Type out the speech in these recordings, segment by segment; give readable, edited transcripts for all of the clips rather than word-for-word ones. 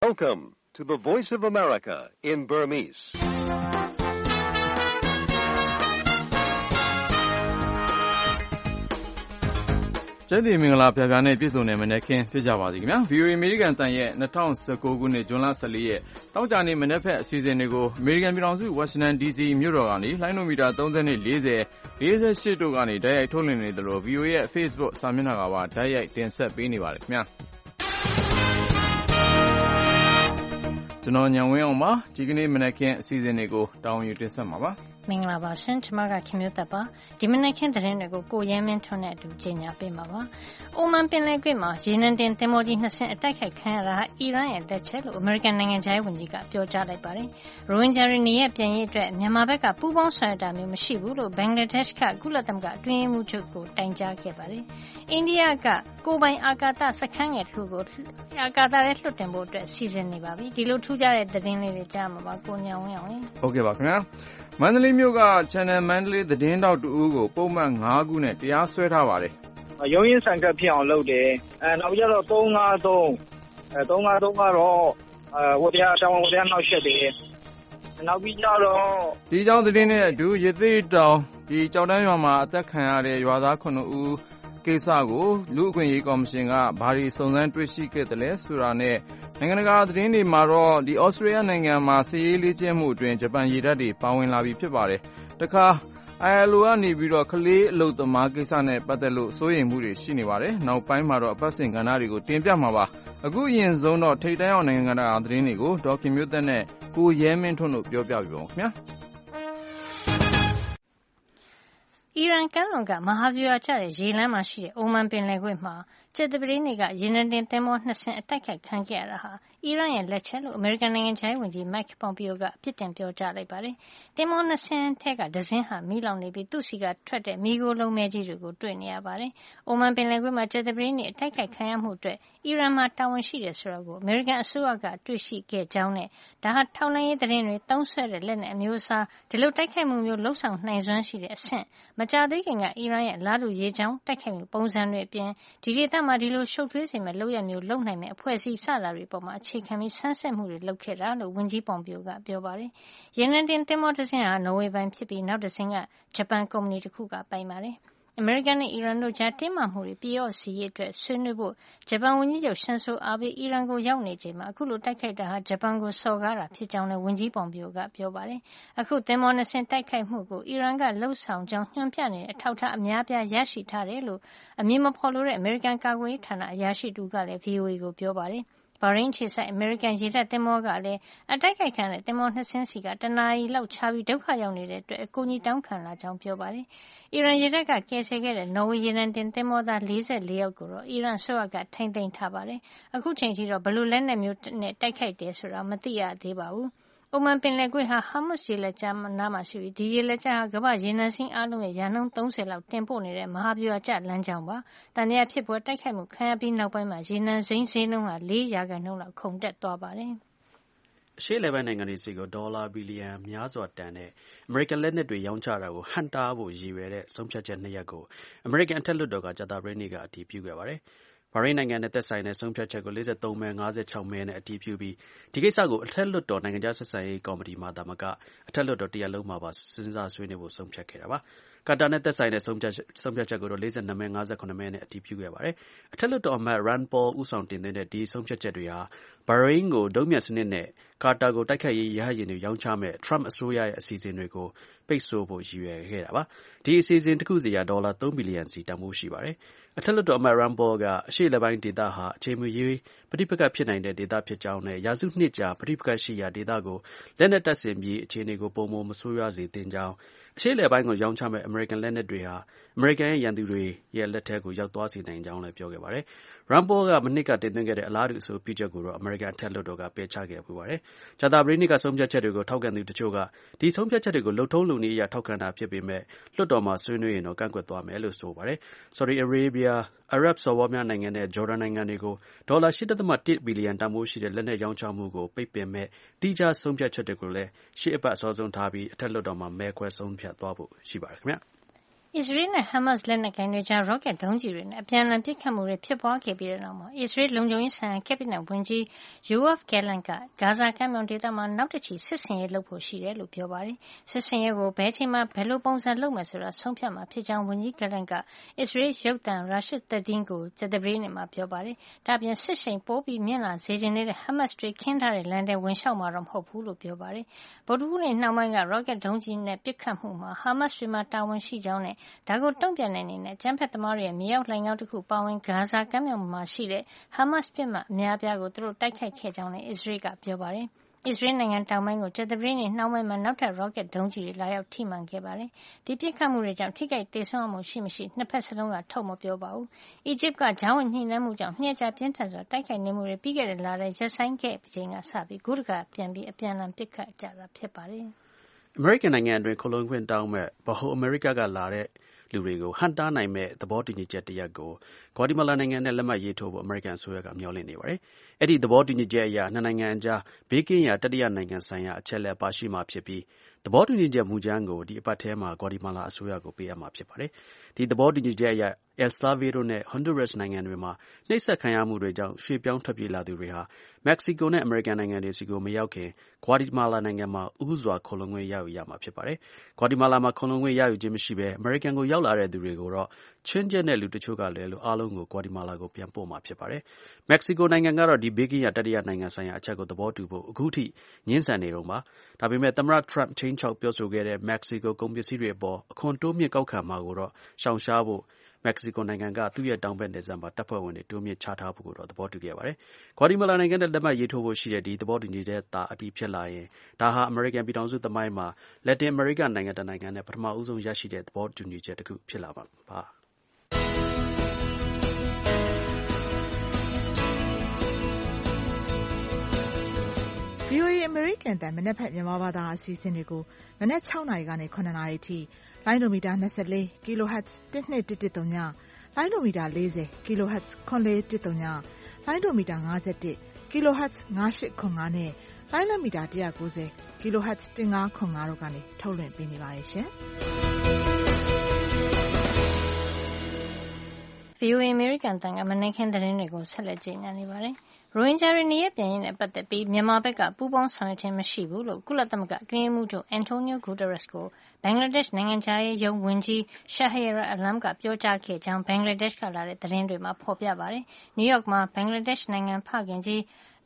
Welcome to the Voice of America in Burmese. ။ကျင်းဒီမင်္ဂလာဖျာဖျာနဲ့ပြည့်စုံတဲ့မနက်ခင်းဖြစ်ကြပါစေခင်ဗျာ။ VOA အမေရိကန်တန်ရဲ့2019ခုနှစ်ဇွန်လ14ရက်တောက်ကြနေ့မနက်ဖက်အစီအစဉ်တွေကိုအမေရိကန်ပြည်ထောင်စုဝါရှင်တန် DC မြို့တော်ကနေလိုင်းနိုမီတာ30နဲ့40 48တို့ကနေဓာတ်ရိုက်ထုတ်လွှင့်နေသလို VOA ရဲ့ Facebook စာမျက်နှာကပါဓာတ်ရိုက်တင်ဆက်ပေးနေပါတယ်ခင်ဗျာ။ကျွန်တော်ညံဝင်းအောင်ပါဒီကနေ့မနက်ခင်းအစီအစဉ်တွေကိုတာဝန်ယူတင်ဆက်မှာပါမင်္ဂလာပါရှင်ကျွန်မကခင်မျိုးသက်ပါဒီမနက်ခင်းသတင်းတွေကိုကိုရဲမင်းထွန်းနဲ့အတူကြီးညာပေးမှာပါအိုမန်ပင်လယ်ကွေ့မှာရေနံတင်သင်္ဘောကြီး2စင်းအတိုက်ခိုက်ခံရတာဟာအီရန်ရဲ့လက်ချက်လို့အမေရိကန်နိုင်ငံခြားရေးဝန်ကြီးကပြောကြားလိုက်ပါတယ်ရိုဟင်ဂျာတွေနေရပြန်ရေးအတွက်မြန်မာဘက်ကပူးပေါင်းဆောင်ရွက်တာမျိုးမရှိဘူးလို့ဘင်္ဂလားဒေ့ရှ်ကကုလသမဂ္ဂအတွင်းရေးမှူးချုပ်ကိုတိုင်ကြားခဲ့ပါတယ်အိန္ဒိယကကိုပိုင်အာကာသစခန်းငယ်တစ်ခုကိုအာကာသထဲလွှတ်တင်ဖို့အတွက်စီစဉ်နေပါပြီဒီလိုထူးခြားတဲ့သတင်းလေးတွေကြားမှာပါကိုညောင်ဝင်းအောင်ဟုတ်ကဲ့ပါခင်ဗျာမန္တလေးမြို့က Channel မန္တလေးသတင်းတောက်တူဦးကိုပုံမှန်5ခုနဲ့တရားစွဲထားပါတယ်။ရုံးရင်းဆန်ကပ်ဖြစ်အောင်လုပ်တယ်။နောက်ပြီးတော့353ကတော့ဝတရားတောင်းဝတရားနောက်ဆက်တယ်။နောက်ပြီးတော့ဒီကြောင့်သတင်းနဲ့အတူရသေးတောင်ဒီကြောက်တန်းရွာမှာအသက်ခံရတဲ့ရွာသား9ဦးကိစ္စကိုလူ့အခွင့်အရေးကော်မရှင်ကဘာတွေစုံစမ်းတွေ့ရှိခဲ့တယ်လဲဆိုတာနဲ့နိုင်ငံတကာသတင်းတွေမှာတော့ဒီဩစတြေးလျနိုင်ငံမှာစစ်ရေးလေ့ကျင့်မှုအတွင်းဂျပန်ရေတပ်တွေပါဝင်လာပြီဖြစ်ပါတယ်။တခါ ILO ကနေပြီးတော့ကလေးအလုပ်သမားကိစ္စနဲ့ပတ်သက်လို့စိုးရိမ်မှုတွေရှိနေပါတယ်။နောက်ပိုင်းမှာတော့အပတ်စဉ်ကဏ္ဍတွေကိုတင်ပြမှာပါ။အခုအရင်ဆုံးတော့ထိပ်တန်းအောင်နိုင်ငံတကာသတင်းတွေကိုဒေါက်ခင်မျိုးသက်နဲ့ကိုရဲမင်းထွန်းတို့ပြောပြပြပါဦးခင်ဗျာ။အီရန်ကမ်းလွန်ကမဟာဗျူဟာကျတဲ့ရေလမ်းမှာရှိတဲ့အိုမန်ပင်လယ်ကွေ့မှာကြာသပတေးနေ့ကရေနံတင်သင်္ဘော2စင်းအတိုက်ခိုက်ခံခဲ့ရတာဟာအီရန်ရဲ့လက်ချက်လို့အမေရိကန်နိုင်ငံခြားရေးဝန်ကြီး Mike Pompeo ကအပြစ်တင်ပြောကြားလိုက်ပါတယ်။သင်္ဘော2စင်းထဲကတစ်စင်းဟာမီးလောင်နေပြီးသူ့ဆီကထွက်တဲ့မီးခိုးလုံးမဲကြီးတွေကိုတွေ့နေရပါတယ်။အိုမန်ပင်လယ်ကွေ့မှာကြာသပတေးနေ့အတိုက်ခိုက်ခံရမှုအတွက်အီရန်မှာတာဝန်ရှိတယ်ဆိုတာကိုအမေရိကန်အစိုးရကတွေ့ရှိခဲ့ကြောင်းနဲ့ဒါဟာထောက်လှမ်းရေးသတင်းတွေသုံးစွဲတဲ့လက်နက်အမျိုးအစားဒီလိုတိုက်ခိုက်မှုမျိုးလှုပ်ဆောင်နိုင်စွမ်းရှိတဲ့အဆင့်မကြာသေးခင်ကအီရန်ရဲ့လာတူရေကြောင်းတိုက်ခိုက်မှုပုံစံတွေအပြင်ဒီဒေသမှာဒီလိုရှုပ်ထွေးစေမဲ့လုပ်ရမျိုးလုပ်နိုင်မဲ့အဖွဲ့အစည်းစတာတွေပေါ်မှာအခြေခံပြီးဆန်းစစ်မှုတွေလုပ်ခဲ့တာလို့ဝန်ကြီးပွန်ပီယိုကပြောပါတယ်။ရေနံတင်သင်္ဘောတစ်စင်းဟာနော်ဝေပိုင်ဖြစ်ပြီးနောက်တစ်စင်းကဂျပန်ကုမ္ပဏီတစ်ခုကပိုင်ပါတယ်။အမေရိကန်နဲ့အီရန်တို့ကြားတင်းမာမှုတွေပြေလျော့စေရေးအတွက်ဆွေးနွေးဖို့ဂျပန်ဝန်ကြီးချုပ်ရှင်ဆိုအာဘေးအီရန်ကိုရောက်နေချိန်မှာအခုလိုတိုက်ခိုက်တာဟာဂျပန်ကိုစော်ကားတာဖြစ်ကြောင်းလည်းဝန်ကြီးပွန်ပီယိုကပြောပါတယ်။အခုသင်္ဘော2စင်းတိုက်ခိုက်မှုကိုအီရန်ကလှုပ်ဆောင်ကြောင်းညွှန်ပြနေတဲ့အထောက်အထားအများပြားရရှိထားတယ်လို့အမည်မဖော်လိုတဲ့အမေရိကန်ကာကွယ်ရေးဌာနအရာရှိတူကလည်း VOA ကိုပြောပါတယ်။ဘာရိန်းခြေဆိုင်အမေရိကန်ရေတပ်သင်္ဘောကလည်းအတိုက်ခိုက်ခံတဲ့သင်္ဘော2စင်းစီကတနာရီလောက်ခြားပြီးဒုက္ခရောက်နေတဲ့အတွက်အကူအညီတောင်းခံလာကြောင်းပြောပါတယ်။အီရန်ရေတပ်ကကယ်ဆယ်ခဲ့တဲ့နော်ဝေရေနံတင်သင်္ဘောသား44ယောက်ကိုတော့အီရန်အစိုးရကထိန်းသိမ်းထားပါတယ်။အခုချိန်ထိတော့ဘယ်လိုလက်နက်မျိုးနဲ့တိုက်ခိုက်တယ်ဆိုတာမသိရသေးပါဘူး။အိုမန်ပင်လယ်ကွေ့ဟာဟာမတ်စ်ရေလက်ကြားနားမှာရှိပြီးဒီရေလက်ကြားဟာကမ္ဘာရေနံစိမ်းအားလုံးရဲ့ရာနှုန်း30လောက်တင်ပို့နေတဲ့မဟာဗျူဟာကျလမ်းကြောင်းပါ။တန်တရားဖြစ်ပေါ်တိုက်ခိုက်မှုခံရပြီးနောက်ပိုင်းမှာရေနံစိမ်းဈေးနှုန်းဟာ4%လောက်ခုန်တက်သွားပါတယ်။အရှေ့အလယ်ပိုင်းနိုင်ငံတွေစီကိုဒေါ်လာဘီလီယံများစွာတန်တဲ့အမေရိကန်လက်နက်တွေရောင်းချတာကိုဟန့်တားဖို့ရည်ရွယ်တဲ့ဆုံးဖြတ်ချက်2ရပ်ကိုအမေရိကန်အထက်လွှတ်တော်ကကြာသပတေးနေ့ကအတည်ပြုခဲ့ပါတယ်။ဘာရိန်းနိုင်ငံနဲ့သက်ဆိုင်တဲ့ဆုံးဖြတ်ချက်ကို43မဲ56မဲနဲ့အတည်ပြုပြီးဒီကိစ္စကိုအထက်လွှတ်တော်နိုင်ငံခြားဆက်ဆံရေးကော်မတီမှသာမကအထက်လွှတ်တော်တရပ်လုံးမှာပါစဉ်းစားဆွေးနွေးဖို့ဆုံးဖြတ်ခဲ့တာပါ။ကာတာနဲ့သက်ဆိုင်တဲ့ဆုံးဖြတ်ချက်ကိုတော့42မဲ58မဲနဲ့အတည်ပြုခဲ့ပါတယ်။အထက်လွှတ်တော်အမတ် Rand Paul ဦးဆောင်တင်သွင်းတဲ့ဒီဆုံးဖြတ်ချက်တွေဟာဘာရိန်းကိုဒုံးမြတ်စနစ်နဲ့ကာတာကိုတိုက်ခိုက်ရေးရဟတ်ယာဉ်တွေရောင်းချမဲ့ Trump အစိုးရရဲ့အစီအစဉ်တွေကိုပိတ်ဆို့ဖို့ရည်ရွယ်ခဲ့တာပါ။ဒီအစီအစဉ်တစ်ခုစီကဒေါ်လာ3ဘီလီယံစီတန်ဖိုးရှိပါတယ်။အထက်လွှတ်တော်အမတ် Rand Paul ကအရှေ့လက်ပိုင်းဒေသဟာအချိန်မရွေးပဋိပက္ခဖြစ်နိုင်တဲ့ဒေသဖြစ်ကြောင်းနဲ့ရာစုနှစ်ကြာပဋိပက္ခရှိရာဒေသကိုလက်နက်တပ်ဆင်ပြီးအခြေအနေကိုပုံမဆိုးရွားစေသင့်ကြောင်းအရှေ့အလယ်ပိုင်းကိုရောင်းချမဲ့အမေရိကန်လက်နက်တွေဟာအမေရိကန်ရဲ့ရန်သူတွေရဲ့လက်ထဲကိုရောက်သွားစေနိုင်ကြောင်းလည်းပြောခဲ့ပါတယ်။ Rand Paul ကမနှစ်ကတင်သွင်းခဲ့တဲ့အလားတူအဆိုပြုချက်ကိုတော့အမေရိကန်အထက်လွှတ်တော်ကပယ်ချခဲ့ပူပါတယ်။ကြာသပတေးနေ့ကဆုံးဖြတ်ချက်တွေကိုထောက်ခံသူတချို့ကဒီဆုံးဖြတ်ချက်တွေကိုလုပ်ထုံးလုပ်နည်းအရထောက်ခံတာဖြစ်ပေမဲ့လွှတ်တော်မှာဆွေးနွေးရင်တော့ကန့်ကွက်သွားမယ်လို့ဆိုပါတယ်။ Saudi Arabia, အာရပ်စော်ဘွားများနိုင်ငံနဲ့ဂျော်ဒန်နိုင်ငံတွေကိုဒေါ်လာ 8.1 ဘီလီယံတန်ဖိုးရှိတဲ့လက်နက်ရောင်းချမှုကိုပိတ်ပင်မဲ့သီးခြားဆုံးဖြတ်ချက်တွေကိုလည်းရှေ့အပတ်အစောဆုံးထားပြီးအထက်လွှတ်တော်မှာမဲခွဲဆုံးဖြတ်သွားဖို့ရှိပါတယ်ခင်ဗျာ။အစ္စရေးနဲ့ ဟာမတ်စ်လက်နက်ကိုင်တွေကြား ရော့ကက်ဒုံးကျည်တွေနဲ့အပြန်အလှန်ပစ်ခတ်မှုတွေဖြစ်ပွားခဲ့ပြီးတဲ့နောက်မှာ အစ္စရေးလုံခြုံရေးဆိုင်ရာကက်ဘိနက်ဝန်ကြီး Yoav Gallant က ဂါဇာကမ်းမြောင်ဒေသမှာနောက်တချီစစ်ဆင်ရေးလုပ်ဖို့ရှိတယ်လို့ပြောပါတယ်။စစ်ဆင်ရေးကိုဘယ်အချိန်မှာဘယ်လိုပုံစံလုပ်မယ်ဆိုတာဆုံးဖြတ်မှာဖြစ်ကြောင်းဝန်ကြီး Gallant ကအစ္စရေးရုပ်သံ Rashid 13 ကိုကြာသပတေးနေ့မှာပြောပါတယ်။ဒါ့အပြင်စစ်ရှိန်ပိုမြင့်လာစေချင်နေတဲ့ဟာမတ်စ်တွေခင်းထားတဲ့လမ်းထဲဝင်လျှောက်မှာတော့မဟုတ်ဘူးလို့ပြောပါတယ်။ဗုဒ္ဓဟူးနေ့နှောင်းပိုင်းကရော့ကက်ဒုံးကျည်နဲ့ပစ်ခတ်မှုမှာဟာမတ်စ်တွေမှာတာဝန်ရှိကြောင်းနဲ့ဒါကိုတုံ့ပြန်တဲ့အနေနဲ့အကြမ်းဖက်သမားတွေရဲ့မြေအောက်လှိုဏ်ခေါင်းတစ်ခုပါဝင်ဂါဇာကမ်းမြောင်မှာရှိတဲ့ဟာမတ်စ်ပစ်မှတ်အများအပြားကိုသူတို့တိုက်ခိုက်ခဲ့ကြောင်းလည်းအစ္စရေးကပြောပါတယ်။အစ္စရေးနိုင်ငံတောင်ပိုင်းကိုကြာသပတေးနေ့နှောင်းပိုင်းမှာနောက်ထပ်ရော့ကက်ဒုံးကျည်တွေလာရောက်ထိမှန်ခဲ့ပါတယ်။ဒီပစ်ခတ်မှုတွေကြောင့်ထိခိုက်သေဆုံးမှုရှိမရှိနှစ်ဖက်စလုံးကထုတ်မပြောပါဘူး။အီဂျစ်ကကြားဝင်ညှိနှိုင်းမှုကြောင့်နှစ်ရက်ကြာပြင်းထန်စွာတိုက်ခိုက်နေမှုတွေပြီးခဲ့တဲ့လထဲရပ်ဆိုင်းခဲ့ချိန်ကစပြီးခုတခါပြန်ပြီးအပြန်အလှန်ပစ်ခတ်ကြတာဖြစ်ပါတယ်။အမေရိကန်နိုင်ငံအတွင်းခိုလှုံခွင့်တောင်းမဲ့ဗဟိုအမေရိကကလာတဲ့လူတွေကိုဟန့်တားနိုင်မဲ့သဘောတူညီချက်တစ်ရပ်ကိုဂွါတီမာလာနိုင်ငံနဲ့လက်မှတ်ရေးထိုးဖို့အမေရိကန်အစိုးရကမျှော်လင့်နေပါတယ်။အဲ့ဒီသဘောတူညီချက်အရနှစ်နိုင်ငံအကြားဘေးကင်းရာတတိယနိုင်ငံဆိုင်ရာအချက်လက်ပါရှိမှာဖြစ်ပြီးသဘောတူညီချက်မူကြမ်းကိုဒီအပတ်ထဲမှာဂွါတီမာလာအစိုးရကိုပေးအပ်မှာဖြစ်ပါတယ်။ဒီသဘောတူညီချက်အရEl Salvador နဲ့ Honduras နိုင်ငံတွေမှာနှိပ်စက်ခံရမှုတွေကြောင့်ရွှေ့ပြောင်းထွက်ပြေးလာသူတွေဟာမက္ကဆီကိုနဲ့အမေရိကန်နိုင်ငံတွေစီကိုမရောက်ခင်ဂွါတီမာလာနိုင်ငံမှာဥစွာခိုလှုံခွင့်ရယူရမှာဖြစ်ပါတယ်။ဂွါတီမာလာမှာခိုလှုံခွင့်ရယူခြင်းမရှိဘဲအမေရိကန်ကိုရောက်လာတဲ့သူတွေကိုတော့ချွင်းချက်နဲ့လူတချို့ကလည်းလူအားလုံးကိုဂွါတီမာလာကိုပြန်ပို့မှာဖြစ်ပါတယ်။မက္ကဆီကိုနိုင်ငံကတော့ဒီဘေးကင်းရာတတိယနိုင်ငံဆိုင်ရာအချက်ကိုသဘောတူဖို့အခုထိငြင်းဆန်နေတုန်းပါ။ဒါပေမဲ့သမ္မတ Trump ထိန်းချုပ်ပြောဆိုခဲ့တဲ့မက္ကဆီကိုကုန်ပစ္စည်းတွေအပေါ်အခွန်တိုးမြင့်ကောက်ခံမှာကိုတော့ရှောင်ရှားဖို့မက္ကဆီကိုနိုင်ငံကသူ့ရဲ့တောင်ဘက်နယ်စပ်မှာတပ်ဖွဲ့ဝင်တွေတိုးမြင့်ချထားဖို့ကိုတော့သဘောတူခဲ့ပါတယ်။ဂွါတီမာလာနိုင်ငံနဲ့လက်မှတ်ရေးထိုးဖို့ရှိတဲ့ဒီသဘောတူညီချက်သာအတည်ဖြစ်လာရင်ဒါဟာအမေရိကန်ပြည်ထောင်စုသမိုင်းမှာလက်တင်အမေရိကနိုင်ငံတစ်နိုင်ငံနဲ့ပထမဦးဆုံးရရှိတဲ့သဘောတူညီချက်တစ်ခုဖြစ်လာမှာပါ။ VOA အမေရိကန်တန်မနက်ဖြန်မြန်မာဘာသာအစီအစဉ်တွေကိုမနက်6နာရီကနေ9နာရီထိလိုင်းဒိုမီတာ24 kHz 12113ညလိုင်းဒိုမီတာ40 kHz 9413ညလိုင်းဒိုမီတာ51 kHz 9805နဲ့လိုင်းလမီတာ190 kHz 1505တို့ကနေထုတ်လွှင့်ပေးနေပါတယ်ရှင်။ VOA အမေရိကန်တန်ကမနက်ခင်းသတင်းတွေကိုဆက်လက်ကြေညာနေပါတယ်။ရိုဟင်ဂျာတွေနေရပ်ပြန်ရေးနဲ့ပတ်သက်ပြီးမြန်မာဘက်ကပူးပေါင်းဆောင်ရွက်ခြင်းမရှိဘူးလို့ကုလသမဂ္ဂအတွင်းရေးမှူးချုပ် Antonio Guterres ကိုဘင်္ဂလားဒေ့ရှ်နိုင်ငံခြားရေးရုံးဝန်ကြီး Shahriar Alam ကပြောကြားခဲ့ကြောင်းဘင်္ဂလားဒေ့ရှ်ကလာတဲ့သတင်းတွေမှာဖေါ်ပြပါတယ်။နယူးယောက်မှာဘင်္ဂလားဒေ့ရှ်နိုင်ငံဖခင်ကြီး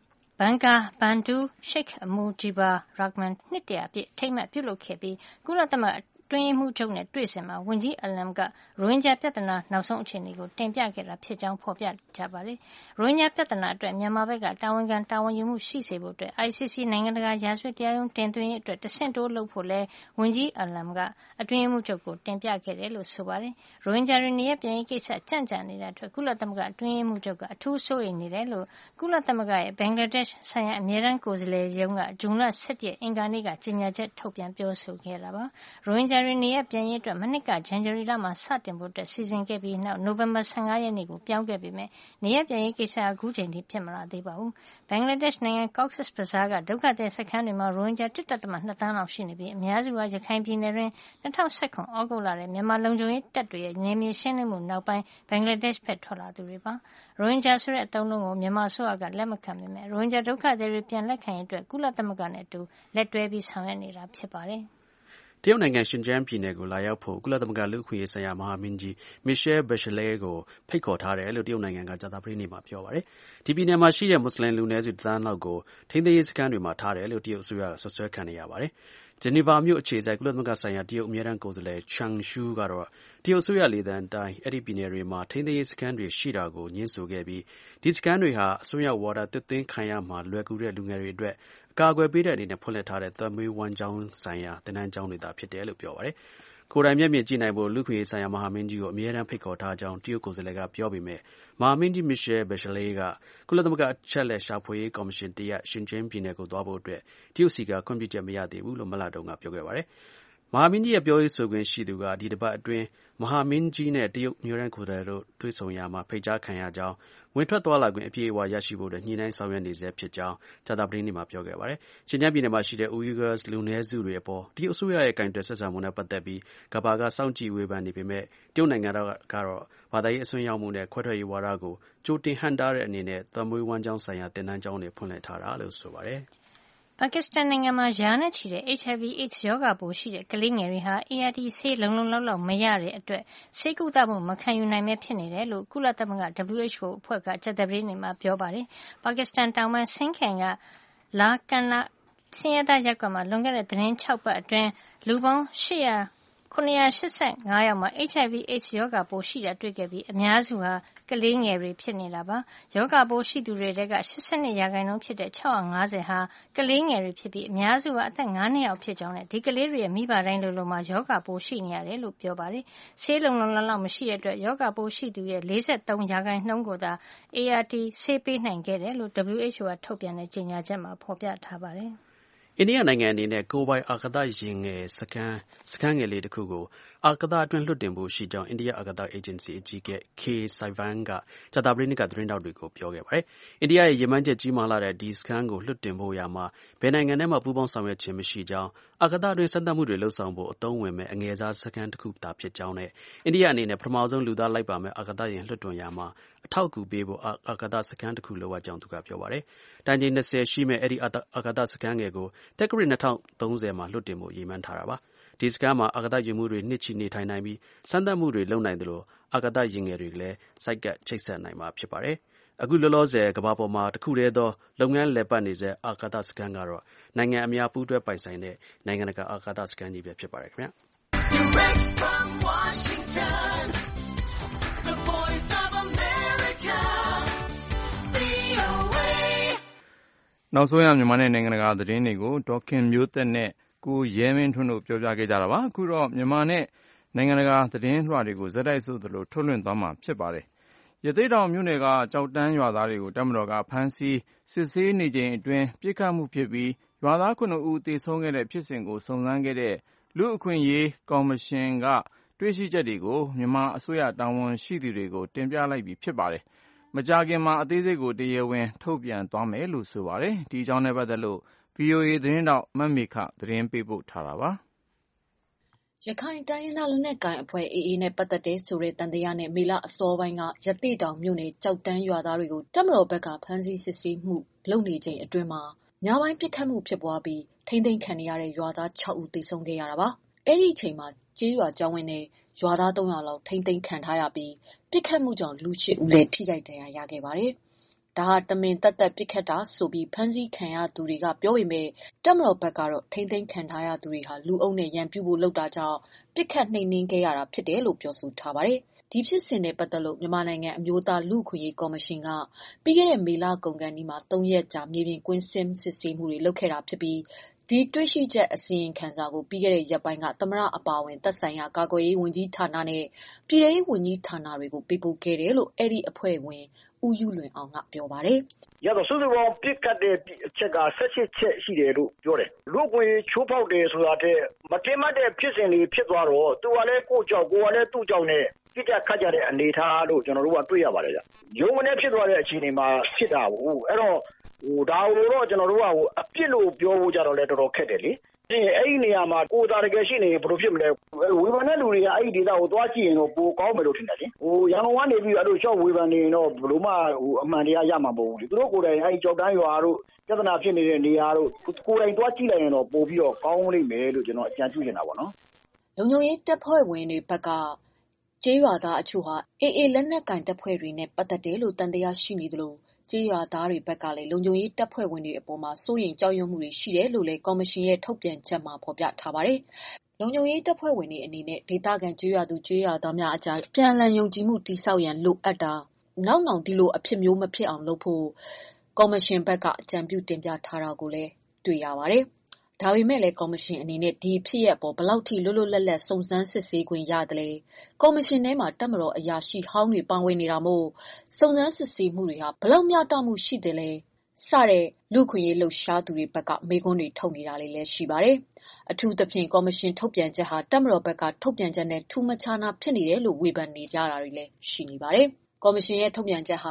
Bangar Bandhu Sheikh Mujibur Rahman နှစ်တရာပြည့်အထိမ်းအမှတ်ပြုလုပ်ခဲ့ပြီးကုလသမဂ္ဂအတွင်းရေးမှူးချုပ်နဲ့တွေ့ဆုံမှာဝန်ကြီး Alam ကရိုဟင်ဂျာပြဿနာနောက်ဆုံးအခြေအနေကိုတင်ပြခဲ့တာဖြစ်ကြောင်းဖေါ်ပြကြပါတယ်။ရိုဟင်ဂျာပြဿနာအတွက်မြန်မာဘက်ကတာဝန်ခံတာဝန်ယူမှုရှိစေဖို့အတွက် ICC နိုင်ငံတကာရာဇဝတ်တရားရုံးတင်သွင်းရေးအတွက်တဆင့်တိုးလုပ်ဖို့လဲဝန်ကြီး Alam ကအတွင်းရေးမှူးချုပ်ကိုတင်ပြခဲ့တယ်လို့ဆိုပါတယ်။ရိုဟင်ဂျာတွေနေရပ်ပြန်ရေးကိစ္စကြန့်ကြာနေတဲ့အတွက်ကုလသမဂ္ဂအတွင်းရေးမှူးချုပ်ကအထူးစိုးရိမ်နေတယ်လို့ကုလသမဂ္ဂရဲ့ဘင်္ဂလားဒေ့ရှ်ဆိုင်ရာအမြဲတမ်းကိုယ်စားလှယ်ရုံးကဇွန်လ17ရက်အင်္ဂါနေ့ကကြေညာချက်ထုတ်ပြန်ပြောဆိုခဲ့တာပါ။ရိုဟင်ဂျာတွေနေရပ်ပြန်ရေးအတွက်မနှစ်ကဇန်နဝါရီလမှာစတင်ဖို့စီစဉ်ခဲ့ပြီးနောက်နိုဝင်ဘာ15ရက်နေ့ကိုပြောင်းခဲ့ပေမဲ့နေရပ်ပြန်ရေးကိစ္စအခုချိန်ထိဖြစ်မလာသေးပါဘူး။ဘင်္ဂလားဒေ့ရှ်နိုင်ငံ Cox's Bazar ကဒုက္ခသည်စခန်းတွေမှာရိုဟင်ဂျာ 1.2 သန်းလောက်ရှိနေပြီးအများစုကရခိုင်ပြည်နယ်တွင်2019 သြဂုတ်လထဲမြန်မာလုံခြုံရေးတပ်တွေရဲ့နယ်မြေရှင်းလင်းမှုနောက်ပိုင်းဘင်္ဂလားဒေ့ရှ်ဘက်ထွက်လာသူတွေပါ။ရိုဟင်ဂျာဆိုတဲ့အသုံးအနှုန်းကိုမြန်မာအစိုးရကလက်မခံပေမဲ့ရိုဟင်ဂျာဒုက္ခသည်တွေပြန်လက်ခံရေးအတွက်ကုလသမဂ္ဂနဲ့အတူလက်တွဲပြီးဆောင်ရွက်နေတာဖြစ်ပါတယ်။တရုတ်နိုင်ငံရှင်ကျန်းပြည်နယ်ကိုလာရောက်ဖို့ကုလသမဂ္ဂလူ့အခွင့်အရေးဆိုင်ရာမဟာမင်းကြီး Michelle Bachelet ကိုဖိတ်ခေါ်ထားတယ်လို့တရုတ်နိုင်ငံကကြာသပတေးနေ့မှာပြောပါတယ်။ဒီပြည်နယ်မှာရှိတဲ့မွတ်စလင်လူနည်းစု1 သန်းလောက်ကိုထိန်းသိမ်းရေးစခန်းတွေမှာထားတယ်လို့တရုတ်အစိုးရကဆွဆွဲခံနေရပါတယ်။ဂျနီဗာမြို့အခြေစိုက်ကုလသမဂ္ဂဆိုင်ရာတရုတ်အမြဲတမ်းကိုယ်စားလှယ် Chang Shu ကတော့တရုတ်အစိုးရလေသံအတိုင်းအဲ့ဒီပြည်နယ်တွေမှာထိန်းသိမ်းရေးစခန်းတွေရှိတာကိုညှင်းဆိုခဲ့ပြီးဒီစခန်းတွေဟာအစွန်းရောက်ဝါဒသွင်းခံရမှာလွယ်ကူတဲ့လူငယ်တွေအတွက်အကာအကွယ်ပေးတဲ့အနေနဲ့ဖွင့်လှစ်ထားတဲ့သက်မွေးဝမ်းကျောင်းဆိုင်ရာသင်တန်းကျောင်းတွေသာဖြစ်တယ်လို့ပြောပါတယ်။ကိုယ်တိုင်မျက်မြင်ကြည့်နိုင်ဖို့လူ့အခွင့်အရေးဆိုင်ရာမဟာမင်းကြီးကိုအမြဲတမ်းဖိတ်ခေါ်ထားကြောင်းတရုတ်ကိုယ်စားလှယ်ကပြောပေမဲ့မဟာမင်းကြီး Michelle Bachelet ကကုလသမဂ္ဂအချက်အလက်ရှာဖွေရေးကော်မရှင်တရပ်ရှင်ကျန်းပြည်နယ်ကိုသွားဖို့အတွက်တရုတ်စီကခွင့်ပြုချက်မရသေးဘူးလို့မလတုန်းကပြောခဲ့ပါတယ်။မဟာမင်းကြီးရဲ့ပြောရေးဆိုခွင့်ရှိသူကဒီတစ်ပတ်အတွင်းမဟာမင်းကြီးနဲ့တရုတ်မျိုးရန်ကိုယ်တိုင်တို့တွေ့ဆုံရာမှာဖိတ်ကြားခံရကြောင်းဝင်ထွက်သွားလာခွင့်အပြည့်အဝရရှိဖို့ညှိနှိုင်းဆောင်ရွက်နေဆဲဖြစ်ကြောင်းကြာသပတေးနေ့မှာပြောခဲ့ပါတယ်။ရှင်ကျန်းပြည်နယ်မှာရှိတဲ့ Uyghurs လူနည်းစုတွေအပေါ်တရုတ်အစိုးရရဲ့ကိုင်တွယ်ဆက်ဆံမှုနဲ့ပတ်သက်ပြီးကမ္ဘာကစောင့်ကြည့်ဝေဖန်နေပေမဲ့တရုတ်နိုင်ငံကတော့ဘာသာရေးအစွန်းရောက်မှုနဲ့ခွဲထွက်ရေးဝါဒကိုကြိုတင်ဟန့်တားတဲ့အနေနဲ့သက်မွေးဝမ်းကျောင်းဆိုင်ရာသင်တန်းကျောင်းတွေဖွင့်လှစ်ထားတာလို့ဆိုပါတယ်။ပါကစ္စတန်နိုင်ငံမှာရာနဲ့ချီတဲ့ HIV/AIDS ရောဂါပိုးရှိတဲ့ကလေးငယ်တွေဟာ ART ဆေးလုံလုံလောက်လောက်မရတဲ့အတွက်ဆေးကုသမှုမခံယူနိုင်ပဲဖြစ်နေတယ်လို့ကုလသမဂ္ဂ WHO အဖွဲ့ကကြာသပတေးနေ့မှာပြောပါတယ်။ပါကစ္စတန်တောင်ပိုင်း Sindh ခရိုင်က လာကန်နာဆင်းရဲသားရပ်ကွက်မှာလွန်ခဲ့တဲ့သီတင်း 6 ပတ်အတွင်းလူပေါင်း785 ယောက်မှာ HIV/AIDS ရောဂါပိုးရှိတာတွေ့ခဲ့ပြီးအများစုဟာကလေးငယ်တွေဖြစ်နေတာပါ။ရောဂါပိုးရှိသူတွေထဲက82%ဖြစ်တဲ့650ဟာကလေးငယ်တွေဖြစ်ပြီးအများစုဟာအသက် 5 နှစ်အောက်ဖြစ်ကြောင်းနဲ့ဒီကလေးတွေရဲ့မိဘတိုင်းလိုလိုမှာရောဂါပိုးရှိနေရတယ်လို့ပြောပါတယ်။ဆေးလုံလုံလောက်မရှိတဲ့အတွက်ရောဂါပိုးရှိသူရဲ့ 43% ကိုသာ ART ဆေးပေးနိုင်ခဲ့တယ်လို့ WHO ကထုတ်ပြန်တဲ့ကြေညာချက်မှာဖော်ပြထားပါတယ်။အိန္ဒိယနိုင်ငံအနေနဲ့ကိုယ်ပိုင်အာကာသယာဉ်ငယ်စခန်းငယ်လေးတစ်ခုကိုအာကာသအတွင်းလွှတ်တင်ဖို့ရှိကြောင်းအိန္ဒိယအာကာသအေဂျင်စီအကြီးအကဲ K. Sivan ကကြာသပတေးနေ့ကသတင်းထောက်တွေကိုပြောခဲ့ပါတယ်။အိန္ဒိယရဲ့ရည်မှန်းချက်ကြီးမားလှတဲ့ဒီစခန်းကိုလွှတ်တင်ဖို့ရာမှာဘယ်နိုင်ငံနဲ့မှပူးပေါင်းဆောင်ရွက်ခြင်းမရှိကြောင်းအာကာသအတွင်းစမ်းသပ်မှုတွေလုပ်ဆောင်ဖို့အသုံးဝင်မဲ့အငယ်စားစခန်းတစ်ခုသာဖြစ်ကြောင်းနဲ့အိန္ဒိယအနေနဲ့ပထမဆုံးလူသားလိုက်ပါမဲ့အာကာသယာဉ်လွှတ်တင်ရာမှာအထောက်အကူပေးဖို့အာကာသစခန်းတစ်ခုလိုအပ်ကြောင်းသူကပြောပါတယ်။တန်ချိန်20ရှိမဲ့အဲ့ဒီအာကာသစခန်းငယ်ကိုတက္ကရာ2030မှာလွှတ်တင်ဖို့ရည်မှန်းထားတာပါ။ဒီစခန်းမှာအာကာသယာဉ်မှူးတွေနှစ်ချီနေထိုင်နိုင်ပြီးစမ်းသပ်မှုတွေလုပ်နိုင်သလိုအာကာသယာဉ်ငယ်တွေလည်းဆိုက်ကပ်ချိတ်ဆက်နိုင်မှာဖြစ်ပါတယ်။အခုလောလောဆယ်ကမ္ဘာပေါ်မှာတစ်ခုတည်းသောလုပ်ငန်းလည်ပတ်နေစေအာကာသစခန်းကတော့နိုင်ငံအများပူးတွဲပိုင်ဆိုင်တဲ့နိုင်ငံတကာအာကာသစခန်းကြီးပဲဖြစ်ပါတယ်ခင်ဗျာ။ Direct from Washington, the voice of America, VOA နောက်ဆုံးရမြန်မာနဲ့နိုင်ငံတကာသတင်းတွေကိုဒေါခင်မျိုးသက်နဲ့ကိုရဲမင်းထွန်းတို့ပြောပြခဲ့ကြတာပါအခုတော့မြန်မာနဲ့နိုင်ငံတကာသတင်းလွှာတွေကိုဇက်တိုက်ဆိုသလိုထုတ်လွှင့်သွားမှာဖြစ်ပါတယ်ရသေ့တောင်မြို့နယ်ကကြောက်တန်းရွာသားတွေကိုတပ်မတော်ကဖမ်းဆီးစစ်ဆေးနေချိန်အတွင်းပြစ်ခတ်မှုဖြစ်ပြီးရွာသား9ဦးသေဆုံးခဲ့တဲ့ဖြစ်စဉ်ကိုစုံစမ်းခဲ့တဲ့လူ့အခွင့်အရေးကော်မရှင်ကတွေ့ရှိချက်တွေကိုမြန်မာအစိုးရတာဝန်ရှိသူတွေကိုတင်ပြလိုက်ပြီဖြစ်ပါတယ်မကြာခင်မှာအသေးစိတ်ကိုတရားဝင်ထုတ်ပြန်သွားမယ်လို့ဆိုပါတယ်ဒီအကြောင်းနဲ့ပတ်သက်လို့ VOA သတင်းတောက်မမေခသတင်းပေးပို့ထားတာပါရခိုင်တိုင်းရင်းသားလက်နက်ကိုင်အဖွဲ့ AA နဲ့ပတ်သက်တဲ့ဆိုတဲ့တန်တရားနဲ့မေလအစောပိုင်းကရသေ့တောင်မြို့နယ်ကြောက်တန်းရွာသားတွေကိုတပ်မတော်ဘက်ကဖမ်းဆီးစစ်ဆေးမှုလုပ်နေချိန်အတွင်းမှာညပိုင်းပစ်ခတ်မှုဖြစ်ပွားပြီးထိမ့်သိမ်းခံရတဲ့ရွာသား6ဦးသေဆုံးခဲ့ရတာပါ။အဲ့ဒီအချိန်မှာကျေးရွာကျောင်းဝင်းနဲ့ရွာသား300လောက်ထိမ့်သိမ်းခံထားရပြီးပစ်ခတ်မှုကြောင့်လူ8ဦးလည်းထိခိုက်ဒဏ်ရာရခဲ့ပါတယ်။ဒါဟာတမင်သက်သက်ပစ်ခတ်တာဆိုပြီးဖမ်းဆီးခံရသူတွေကပြောပေမဲ့တပ်မတော်ဘက်ကတော့ထိမ့်သိမ်းခံထားရသူတွေဟာလူအုပ်နဲ့ရန်ပြုဖို့လုပ်တာကြောင့်ပစ်ခတ်နှိမ်နင်းခဲ့ရတာဖြစ်တယ်လို့ပြောဆိုထားပါတယ်။ဒီဖြစ်စဉ်နဲ့ပတ်သက်လို့မြန်မာနိုင်ငံအမျိုးသားလူ့အခွင့်အရေးကော်မရှင်ကပြီးခဲ့တဲ့မေလကုန်ကန်ဒီမှာ3ရက်ကြာမြေပြင်ကွင်းဆင်းစစ်ဆေးမှုတွေလုပ်ခဲ့တာဖြစ်ပြီးဒီတွေ့ရှိချက်အစီရင်ခံစာကိုပြီးခဲ့တဲ့ရက်ပိုင်းကသမရအပါဝင်သက်ဆိုင်ရာကာကွယ်ရေးဝန်ကြီးဌာနနဲ့ပြည်ထောင်စုဝန်ကြီးဌာနတွေကိုပေးပို့ခဲ့တယ်လို့အဲ့ဒီအဖွဲ့ဝင်ဦးယူလွင်အောင်ကပြောပါတယ်။ရတော့စုစုပေါင်းပြစ်ကတ်တဲ့အချက်က18ချက်ရှိတယ်လို့ပြောတယ်။လူ့ကိုချိုးဖောက်တယ်ဆိုတာတဲ့မတင်မတဲ့ဖြစ်စဉ်တွေဖြစ်သွားတော့သူကလည်းကိုကြောက်ကိုကလည်းသူ့ကြောက်နဲ့ပြစ်ကြခတ်ကြတဲ့အနေထားလို့ကျွန်တော်တို့ကတွေ့ရပါတယ်ဗျ။ရုံးမနဲ့ဖြစ်သွားတဲ့အခြေအနေမှာဖြစ်တာဘူး။အဲ့တော့ဒါကိုတော့ကျွန်တော်တို့ကအပြစ်လို့ပြောဖို့ကြတော့လည်းတော်တော်ခက်တယ်လေ။အဲ့ဒီနေရာမှာကိုယ်သာတကယ်ရှိနေရင်ဘယ်လိုဖြစ်မလဲဝေဖန်တဲ့လူတွေကအဲ့ဒီဒေသကိုသွားကြည့်ရင်တော့ပိုကောင်းမယ်လို့ထင်တယ်လေရန်ကုန်ကနေပြီးအဲ့လိုရှော့ဝေဖန်နေရင်တော့ဘယ်လိုမှအမှန်တရားရမှာမဟုတ်ဘူးလေသူတို့ကိုယ်တိုင်အဲ့ဒီကြောက်တန်းရွာတို့ပြဿနာဖြစ်နေတဲ့နေရာတို့ကိုယ်တိုင်သွားကြည့်လိုက်ရင်တော့ပိုပြီးတော့ကောင်းလိမ့်မယ်လို့ကျွန်တော်အကြံပြုချင်တာပေါ့နော်လုံခြုံရေးတပ်ဖွဲ့ဝင်တွေဘက်ကကျေးရွာသားအချို့ဟာ AA လက်နက်ကင်တပ်ဖွဲ့တွေနဲ့ပတ်သက်တယ်လို့တန်တရားရှိနေသလိုကျေးရွာသားတွေဘက်ကလည်းလုံခြုံရေးတပ်ဖွဲ့ဝင်တွေအပေါ်မှာစိုးရိမ်ကြောက်ရွံ့မှုတွေရှိတယ်လို့လည်းကော်မရှင်ရဲ့ထုတ်ပြန်ချက်မှာဖော်ပြထားပါတယ်။လုံခြုံရေးတပ်ဖွဲ့ဝင်တွေအနေနဲ့ဒေသခံကျေးရွာသူကျေးရွာသားများအကြားပြန်လည်ယုံကြည်မှုတည်ဆောက်ရန်လိုအပ်တာနောက်နောင်ဒီလိုအဖြစ်မျိုးမဖြစ်အောင်လုပ်ဖို့ကော်မရှင်ဘက်ကအကြံပြုတင်ပြထားတာကိုလည်းတွေ့ရပါတယ်။ဒါပေမဲ့လည်းကော်မရှင်အနေနဲ့ဒီဖြစ်ရပ်ပေါ်ဘလောက်ထိလွတ်လွတ်လပ်လပ်စုံစမ်းစစ်ဆေးခွင့်ရတယ်လဲကော်မရှင်ထဲမှာတပ်မတော်အရာရှိဟောင်းတွေပါဝင်နေတာမို့စုံစမ်းစစ်ဆေးမှုတွေဟာဘလောက်မျှတမှုရှိတယ်လဲစတဲ့လူခွင့်ရေးလှုပ်ရှားသူတွေဘက်ကမေးခွန်းတွေထုတ်နေတာလေးလည်းရှိပါတယ်။အထူးသဖြင့်ကော်မရှင်ထုတ်ပြန်ချက်ဟာတပ်မတော်ဘက်ကထုတ်ပြန်ချက်နဲ့ထူးမခြားနာဖြစ်နေတယ်လို့ဝေဖန်နေကြတာတွေလည်းရှိနေပါတယ်။ကော်မရှင်ရဲ့ထုတ်ပြန်ချက်ဟာ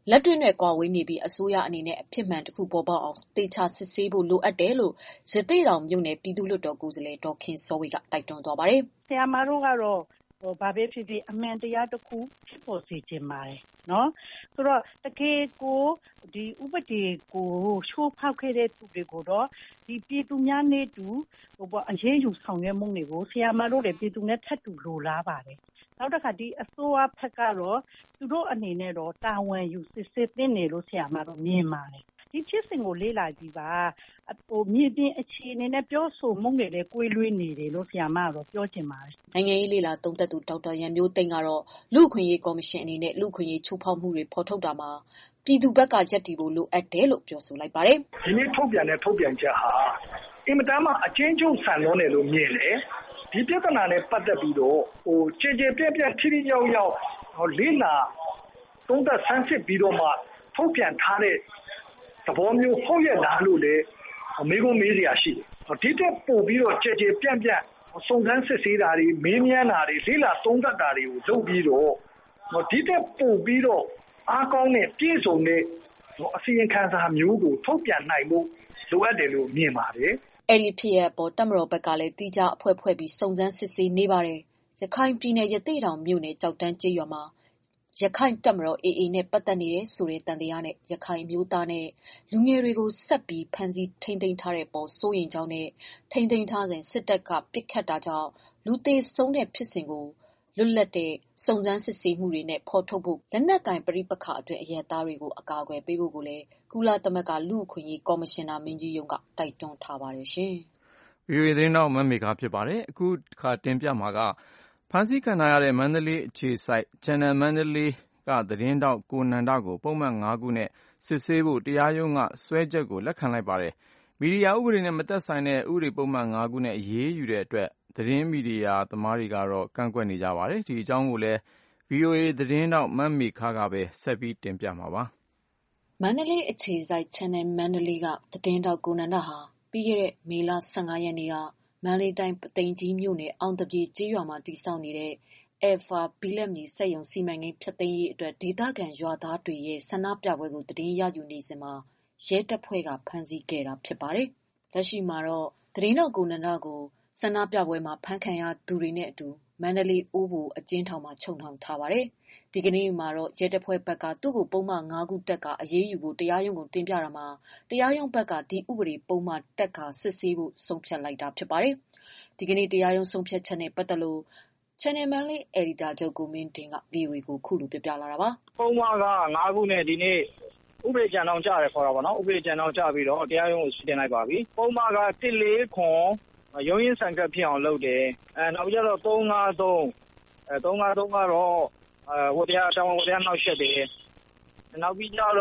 လက်တွေ့နဲ့ကွာဝေးနေပြီးအစိုးရအနေနဲ့အဖြစ်မှန်တစ်ခုပေါ်ပေါက်အောင်သေချာစစ်ဆေးဖို့လိုအပ်တယ်လို့ရသေ့တောင်မြို့နယ်ပြည်သူ့လွှတ်တော်ကိုယ်စားလှယ်ဒေါ်ခင်စောဝေကတိုက်တွန်းသွားပါတယ်။ဆရာမတို့ကတော့ဘာပဲဖြစ်ဖြစ်အမှန်တရားတစ်ခုဖြစ်ပေါ်စေချင်ပါတယ်နော်ဆိုတော့တကယ်ကိုဒီဥပဒေကိုချိုးဖောက်ခဲ့တဲ့သူတွေကိုတော့ဒီပြည်သူများနဲ့တူအရေးယူဆောင်ရွက်မှုတွေကိုဆရာမတို့လည်းပြည်သူနဲ့ထပ်တူလိုလားပါတယ်နောက်တစ်ခါဒီအစိုးရဘက်ကတော့သူတို့အနေနဲ့တော့တာဝန်ယူစစ်ဆေးသင့်တယ်လို့ဆရာမတို့မြင်ပါတယ်ဒီဖြစ်စဉ်ကိုလေ့လာကြည့်ပါမြေပြင်အခြေအနေနဲ့ပြောဆိုမှုတွေလည်းကွေးလွှဲနေတယ်လို့ဆရာမကတော့ပြောချင်ပါတယ်နိုင်ငံရေးလေလာသုံးသပ်သူဒေါက်တာရန်မျိုးသိန်းကတော့လူ့အခွင့်အရေးကော်မရှင်အနေနဲ့လူ့အခွင့်အရေးချိုးဖောက်မှုတွေဖော်ထုတ်တာမှာပြည်သူဘက်ကရပ်တည်ဖို့လိုအပ်တယ်လို့ပြောဆိုလိုက်ပါတယ်ဒီနေ့ထုတ်ပြန်တဲ့ထုတ်ပြန်ချက်ဟာအင်မတန်မှအချင်းချင်းဆန်လွန်းတယ်လို့မြင်တယ်ဒီပြဿနာနဲ့ပတ်သက်ပြီးတော့ခြေခြေပြက်ပြက်ထိထိရောက်ရောက်လေ့လာသုံးသပ်ဆန်းစစ်ပြီးတော့မှထုတ်ပြန်ထားတဲ့သဘောမျိုးဟုတ်ရဲ့လားလို့လည်းမေးခွန်းမေးစရာရှိတယ်ဒီတက်ပို့ပြီးတော့ခြေခြေပြက်ပြက်စုံစမ်းစစ်ဆေးတာတွေမေးမြန်းတာတွေလေ့လာသုံးသပ်တာတွေကိုလုပ်ပြီးတော့ဒီတက်ပို့ပြီးတော့အားကောင်းတဲ့ပြည့်စုံတဲ့အစီရင်ခံစာမျိုးကိုထုတ်ပြန်နိုင်ဖို့လိုအပ်တယ်လို့မြင်ပါတယ်အဲ့ဒီဖြစ်ရပ်ပေါ်တပ်မတော်ဘက်ကလည်းတိကျအဖွဲ့ဖွဲ့ပြီးစုံစမ်းစစ်ဆေးနေပါတယ်ရခိုင်ပြည်နယ်ရသေ့တောင်မြို့နယ်ကြောက်တန်းကျေးရွာမှာရခိုင်တပ်မတော် AA နဲ့ပတ်သက်နေတဲ့ဆိုတဲ့တန်တရားနဲ့ရခိုင်မျိုးသားနဲ့လူငယ်တွေကိုဆက်ပြီးဖမ်းဆီးထိန်းသိမ်းထားတဲ့ပေါ်စိုးရိမ်ကြောင်းနဲ့ထိန်းသိမ်းထားစဉ်စစ်တပ်ကပစ်ခတ်တာကြောင့်လူသေဆုံးတဲ့ဖြစ်စဉ်ကိုလွတ်လပ်တဲ့စုံစမ်းစစ်ဆေးမှုတွေနဲ့ဖော်ထုတ်ဖို့လက်နက်ကင်ပဋိပက္ခအတွင်းအရက်သားတွေကိုအကာအကွယ်ပေးဖို့ကိုလည်းကုလသမဂ္ဂလူ့အခွင့်အရေးကော်မရှင်နာမင်းကြီးရုံးကတိုက်တွန်းထားပါတယ်ရှင်။ VOA သတင်းတောက်မမေခဖြစ်ပါတယ်။အခုတစ်ခါတင်ပြမှာကဖမ်းဆီးခံထားရတဲ့မန္တလေးအခြေစိုက် Channel Mandalay ကသတင်းတောက်ကိုနန္ဒကိုပုံမှန်5ခုနဲ့စစ်ဆေးဖို့တရားရုံးကစွဲချက်ကိုလက်ခံလိုက်ပါတယ်။မီဒီယာဥပဒေနဲ့မသက်ဆိုင်တဲ့ဥပဒေပုံမှန်5ခုနဲ့အရေးယူတဲ့အတွက်သတင်းမီဒီယာသမားတွေကတော့ကန့်ကွက်နေကြပါတယ်။ဒီအကြောင်းကိုလည်း VOA သတင်းတောက်မမေခကပဲဆက်ပြီးတင်ပြမှာပါ။မန္တလေးအခြေစိုက် Channel Mandalay ကသတင်းတောက်ကိုနန္ဒဟာပြီးခဲ့တဲ့မေလ15ရက်နေ့ကမန္တလေးတိုင်းပသိမ်ကြီးမြို့နယ်အောင်တပြေကျေးရွာမှာတည်ဆောက်နေတဲ့ Alpha ဘီလက်မြေစက်ရုံစီမံကိန်းဖျက်သိမ်းရေးအတွက်ဒေသခံရွာသားတွေရဲ့ဆန္ဒပြပွဲကိုသတင်းရယူနေစဉ်မှာရဲတပ်ဖွဲ့ကဖမ်းဆီးခဲ့တာဖြစ်ပါတယ်။လက်ရှိမှာတော့သတင်းတောက်ကိုနန္ဒကိုဆန္ဒပြပွဲမှာဖမ်းခံရသူတွေနဲ့အတူမန္တလေးအိုးဘိုအကျဉ်းထောင်မှာချုပ်နှောင်ထားပါတယ်။ဒီကနေ့မှာတော့ရဲတပ်ဖွဲ့ဘက်ကသူ့ကိုပုံမှန်5ခုတက်ကအရေးယူဖို့တရားရုံးကိုတင်ပြတာမှာတရားရုံးဘက်ကဒီဥပဒေပုံမှန်တက်ကစစ်ဆေးဖို့ဆုံးဖြတ်လိုက်တာဖြစ်ပါတယ်။ဒီကနေ့တရားရုံးဆုံးဖြတ်ချက်နဲ့ပတ်သက်လို့Channel Mandalay အယ်ဒီတာချုပ်ကိုမင်းတင်က VOA ကိုခုလိုပြောပြလာတာပါ။ပုံမှန်က5ခုနဲ့ဒီနေ့ဥပဒေကြံတောင်ကြတယ်ခေါ်တာပေါ့နော်။ဥပဒေကြံတောင်ကြပြီးတော့တရားရုံးကိုတင်လိုက်ပါပြီ။ပုံမှန်က149ရုံးရင်းဆန်ကပ်ဖြစ်အောင်လုပ်တယ်။နောက်ပြီးတော့353ကတော့ဟိုတရားတောင်ဝင်တရားနှောက်ရက်တယ်။နောက်ပြီးတော့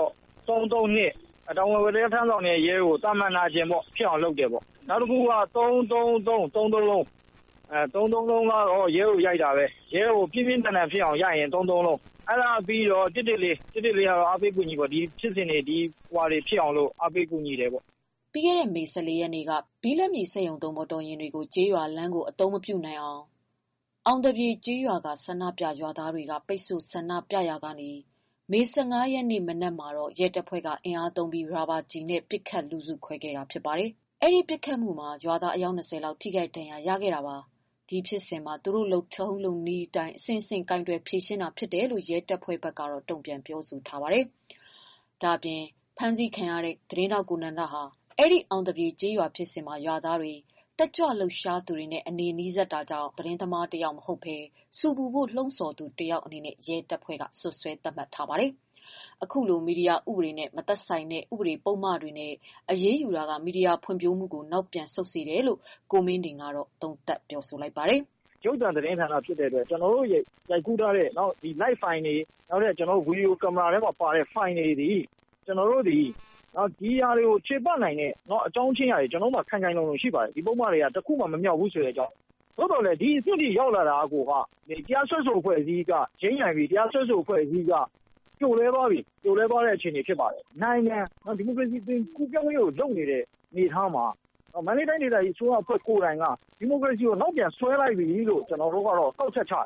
332တောင်ဝင်တရားထမ်းဆောင်တဲ့ရဲကိုတာမန်နာခြင်းပေါ့ဖြစ်အောင်လုပ်တယ်ပေါ့။နောက်တစ်ခုက333လုံး333လုံးကတော့ရဲကိုရိုက်တာပဲရဲကိုပြင်းပြင်းထန်ထန်ဖြစ်အောင်ရိုက်ရင်333လုံးအဲ့ဒါပြီးတော့114ကတော့အားပေးကူညီပေါ့ဒီဖြစ်စဉ်တွေဒီဟွာတွေဖြစ်အောင်လို့အားပေးကူညီတယ်ပေါ့ပြီးခဲ့တဲ့မေ14ရက်နေ့ကဘီလက်မြေစက်ရုံသုံးမော်တော်ယာဉ်တွေကိုကျေးရွာလမ်းကိုအသုံးမပြုနိုင်အောင်တပြေကျေးရွာကဆန္ဒပြရွာသားတွေကပိတ်ဆို့ဆန္ဒပြရာကနေမေ15ရက်နေ့မနက်မှာတော့ရဲတပ်ဖွဲ့ကအင်အားသုံးပြီးရာဘာကျည်နဲ့ပစ်ခတ်လူစုခွဲခဲ့တာဖြစ်ပါတယ်အဲ့ဒီပစ်ခတ်မှုမှာရွာသားအယောက်20လောက်ထိခိုက်ဒဏ်ရာရခဲ့တာပါဒီဖြစ်စဉ်မှာသူတို့လုံထုံးလုံနီးတိုင်းအဆင့်ဆင့်ကင်တွယ်ဖြေရှင်းတာဖြစ်တယ်လို့ရဲတပ်ဖွဲ့ဘက်ကတော့တုံ့ပြန်ပြောဆိုထားပါတယ်။ဒါပြင်ဖမ်းဆီးခံရတဲ့သတင်းတောက်ကိုနန္ဒဟာအဲ့ဒီအောင်တပြေကျေးရွာဖြစ်စဉ်မှာရွာသားတွေတက်ကြွလှုပ်ရှားသူတွေနဲ့အနေနီးစပ်တာကြောင့်သတင်းသမားတယောက်မဟုတ်ဘဲစူပူဖို့လှုံ့ဆော်သူတယောက်အနေနဲ့ရဲတပ်ဖွဲ့ကဆွဆွဲသတ်မှတ်ထားပါတယ်။အခုလိုမီဒီယာဥပဒေနဲ့မသက်ဆိုင်တဲ့ဥပဒေပုံမှန်တွေနဲ့အရေးယူတာကမီဒီယာဖွံ့ဖြိုးမှုကိုနောက်ပြန်ဆုတ်စေတယ်လို့ကိုမင်းတင်ကတော့သုံးသပ်ပြောဆိုလိုက်ပါတယ်။ရုပ်သံသတင်းဌာနဖြစ်တဲ့အတွက်ကျွန်တော်တို့ရိုက်ကူးထားတဲ့နောက်ဒီ live file တွေနောက်တဲ့ကျွန်တော်တို့ဗီဒီယိုကင်မရာထဲမှာပါတဲ့ file တွေဒီကျွန်တော်တို့ဒီနောက်ဒီဟာတွေကိုခြေပတ်နိုင်တဲ့နော်အကြောင်းချင်းရတယ်ကျွန်တော်တို့မှခိုင်ခိုင်လုံလုံရှိပါတယ်ဒီပုံမှန်တွေကတခုမှမမြောက်ဘူးဆိုတဲ့အကြောင်းသို့တော်လည်းဒီအစ်စ်ရောက်လာတာကိုကဒီတရားစွဲဆိုအဖွဲ့အစည်းကရင်းနိုင်ပြီးတရားစွဲဆိုအဖွဲ့အစည်းကကျိုးလဲသွားပြီကျိုးလဲသွားတဲ့အခြေအနေဖြစ်ပါတယ်နိုင်ငံဒီမိုကရေစီကူပြောင်းရေးကိုလုပ်နေတဲ့နေထားမှာမန္တလေးတိုင်းဒေသကြီးအစိုးရအဖွဲ့ကိုယ်တိုင်ကဒီမိုကရေစီကိုနောက်ပြန်ဆွဲလိုက်ပြီလို့ကျွန်တော်တို့ကတော့တောက်ချက်ချတယ်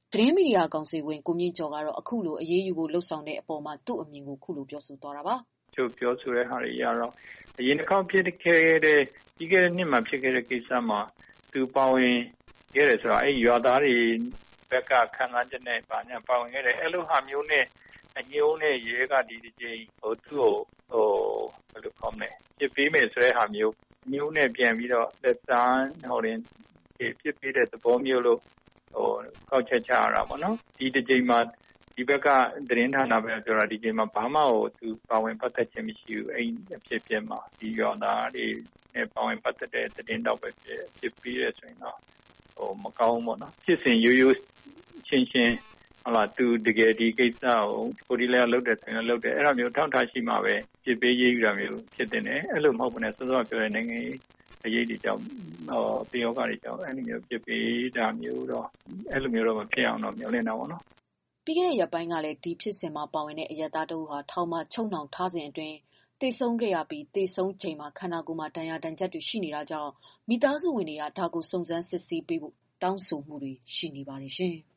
သတင်းမီဒီယာကောင်စီဝင်ကိုမြင့်ကျော်ကတော့အခုလိုအရေးယူဖို့လှုံ့ဆော်တဲ့အပေါ်မှာသူ့အမြင်ကိုခုလိုပြောဆိုသွားတာပါ။ကျုပ်ပြောဆိုတဲ့ဟာတွေအရတော့အရင်တစ်ခေါက်ဖြစ်ခဲ့တဲ့ပြီးခဲ့တဲ့နှစ်မှာဖြစ်ခဲ့တဲ့ကိစ္စမှာသူပါဝင်ခဲ့တယ်ဆိုတာအဲ့ရွာသားတွေဘက်ကခံစားချက်နဲ့ပါညာပါဝင်ခဲ့တယ်အဲ့လိုဟာမျိုးနဲ့အညိုးနဲ့ရဲကဒီတစ်ချိန်သူ့ကိုဘယ်လိုခေါ်မလဲပြစ်ပေးမယ်ဆိုတဲ့ဟာမျိုးမျိုးနဲ့ပြန်ပြီးတော့လက်သားပြစ်ပေးတဲ့သဘောမျိုးလို့ကောက်ချက်ချရတာပေါ့နော်ဒီတစ်ချိန်မှာဒီဘက်ကသတင်းဌာနပဲပြောတာဒီချိန်မှာဘာမှသူပါဝင်ပတ်သက်ခြင်းမရှိဘူးအဲ့အဖြစ်ပြမှာဒီရောသားတွေနဲ့ပါဝင်ပတ်သက်တဲ့သတင်းတော့ပဲဖြစ်ပြီးရဆိုရင်တော့မကောင်းဘူးပေါ့နော်ဖြစ်စဉ်ရိုးရိုးချင်းဟုတ်လားသူတကယ်ဒီကိစ္စကိုဒီလည်းလုပ်တယ်ဆိုရင်လုပ်တယ်အဲ့လိုမျိုးထောက်ထားရှိမှပဲပြစ်ပေးရေးယူတာမျိုးဖြစ်တင်တယ်အဲ့လိုမဟုတ်ဘူးနဲ့စောစောပြောတဲ့နိုင်ငံအရေးတွေကြောင့်တေယောဂတွေကြောင့်အဲ့လိုမျိုးပြစ်ပေးတာမျိုးတော့အဲ့လိုမျိုးတော့မဖြစ်အောင်တော့မျှော်လင့်တာပေါ့နော်ပြီးခဲ့တဲ့ရက်ပိုင်းကလည်းဒီဖြစ်စဉ်မှာပါဝင်တဲ့အရက်သားတို့ဟာထောင်မှာချုပ်နှောင်ထားစဉ်အတွင်းသေဆုံးခဲ့ရပြီးသေဆုံးချိန်မှာခန္ဓာကိုယ်မှာဒဏ်ရာဒဏ်ချက်တွေရှိနေတာကြောင့်မိသားစုဝင်တွေကဒါကိုစုံစမ်းစစ်ဆေးပေးဖို့တောင်းဆိုမှုတွေရှိနေပါတယ်ရှင်။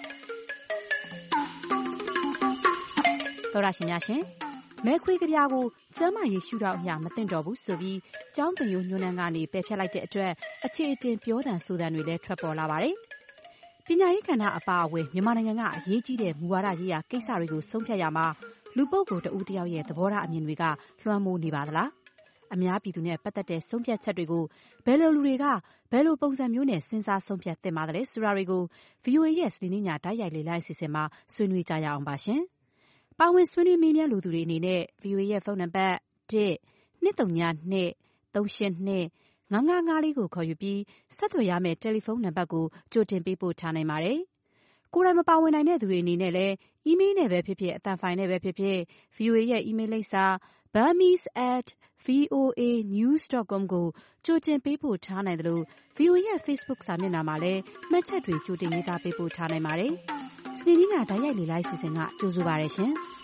တော်ရရှင်များရှင်မဲခွေးကြပြားကိုကျမ်းမာရေးရှုထောင့်အရာမသိတော့ဘူးဆိုပြီးကျောင်းသင်ရိုးညွှန်းနှန်းကနေပယ်ဖျက်လိုက်တဲ့အတွက်အခြေအတင်ပြောတန်ဆိုတန်တွေလည်းထွက်ပေါ်လာပါတယ်။ပညာရေးကဏ္ဍအပါအဝင်မြန်မာနိုင်ငံကအရေးကြီးတဲ့မူဝါဒရေးရာကိစ္စတွေကိုဆုံးဖြတ်ရမှာလူပုဂ္ဂိုလ်တဦးတယောက်ရဲ့သဘောထားအမြင်တွေကလွှမ်းမိုးနေပါသလား။အများပြည်သူနဲ့ပတ်သက်တဲ့ဆုံးဖြတ်ချက်တွေကိုဘယ်လိုလူတွေကဘယ်လိုပုံစံမျိုးနဲ့စဉ်းစားဆုံးဖြတ်သင့်ပါသလဲဆိုတာတွေကို VOA ရဲ့စနေနေ့ညတိုက်ရိုက်လေ့လာအစီအစဉ်မှာဆွေးနွေးကြရအောင်ပါရှင်။ပါဝင်ဆွေးနွေးမေးမြန်းလူသူတွေအနေနဲ့ VOA ရဲ့ဖုန်းနံပါတ်1-232-382-955 ကိုခေါ်ယူပြီးဆက်သွယ်ရမယ့်တယ်လီဖုန်းနံပါတ်ကိုကြိုတင်ပေးပို့ထားနိုင်ပါတယ်။ကိုယ်တိုင်မပါဝင်နိုင်တဲ့သူတွေအနေနဲ့လည်းအီးမေးလ်နဲ့ပဲဖြစ်ဖြစ်အသံဖိုင်နဲ့ပဲဖြစ်ဖြစ် VOA ရဲ့အီးမေးလ်လိပ်စာ burmese@voanews.com ကိုကြိုတင်ပေးပို့ထားနိုင်တယ်လို့ VOA ရဲ့ Facebook စာမျက်နှာမှာလည်းမှတ်ချက်တွေကြိုတင်ရေးသားပေးပို့ထားနိုင်ပါတယ်။စနေနေ့ညတိုက်ရိုက်လေ့လာစီစဉ်ကကြိုဆိုပါရရှင်။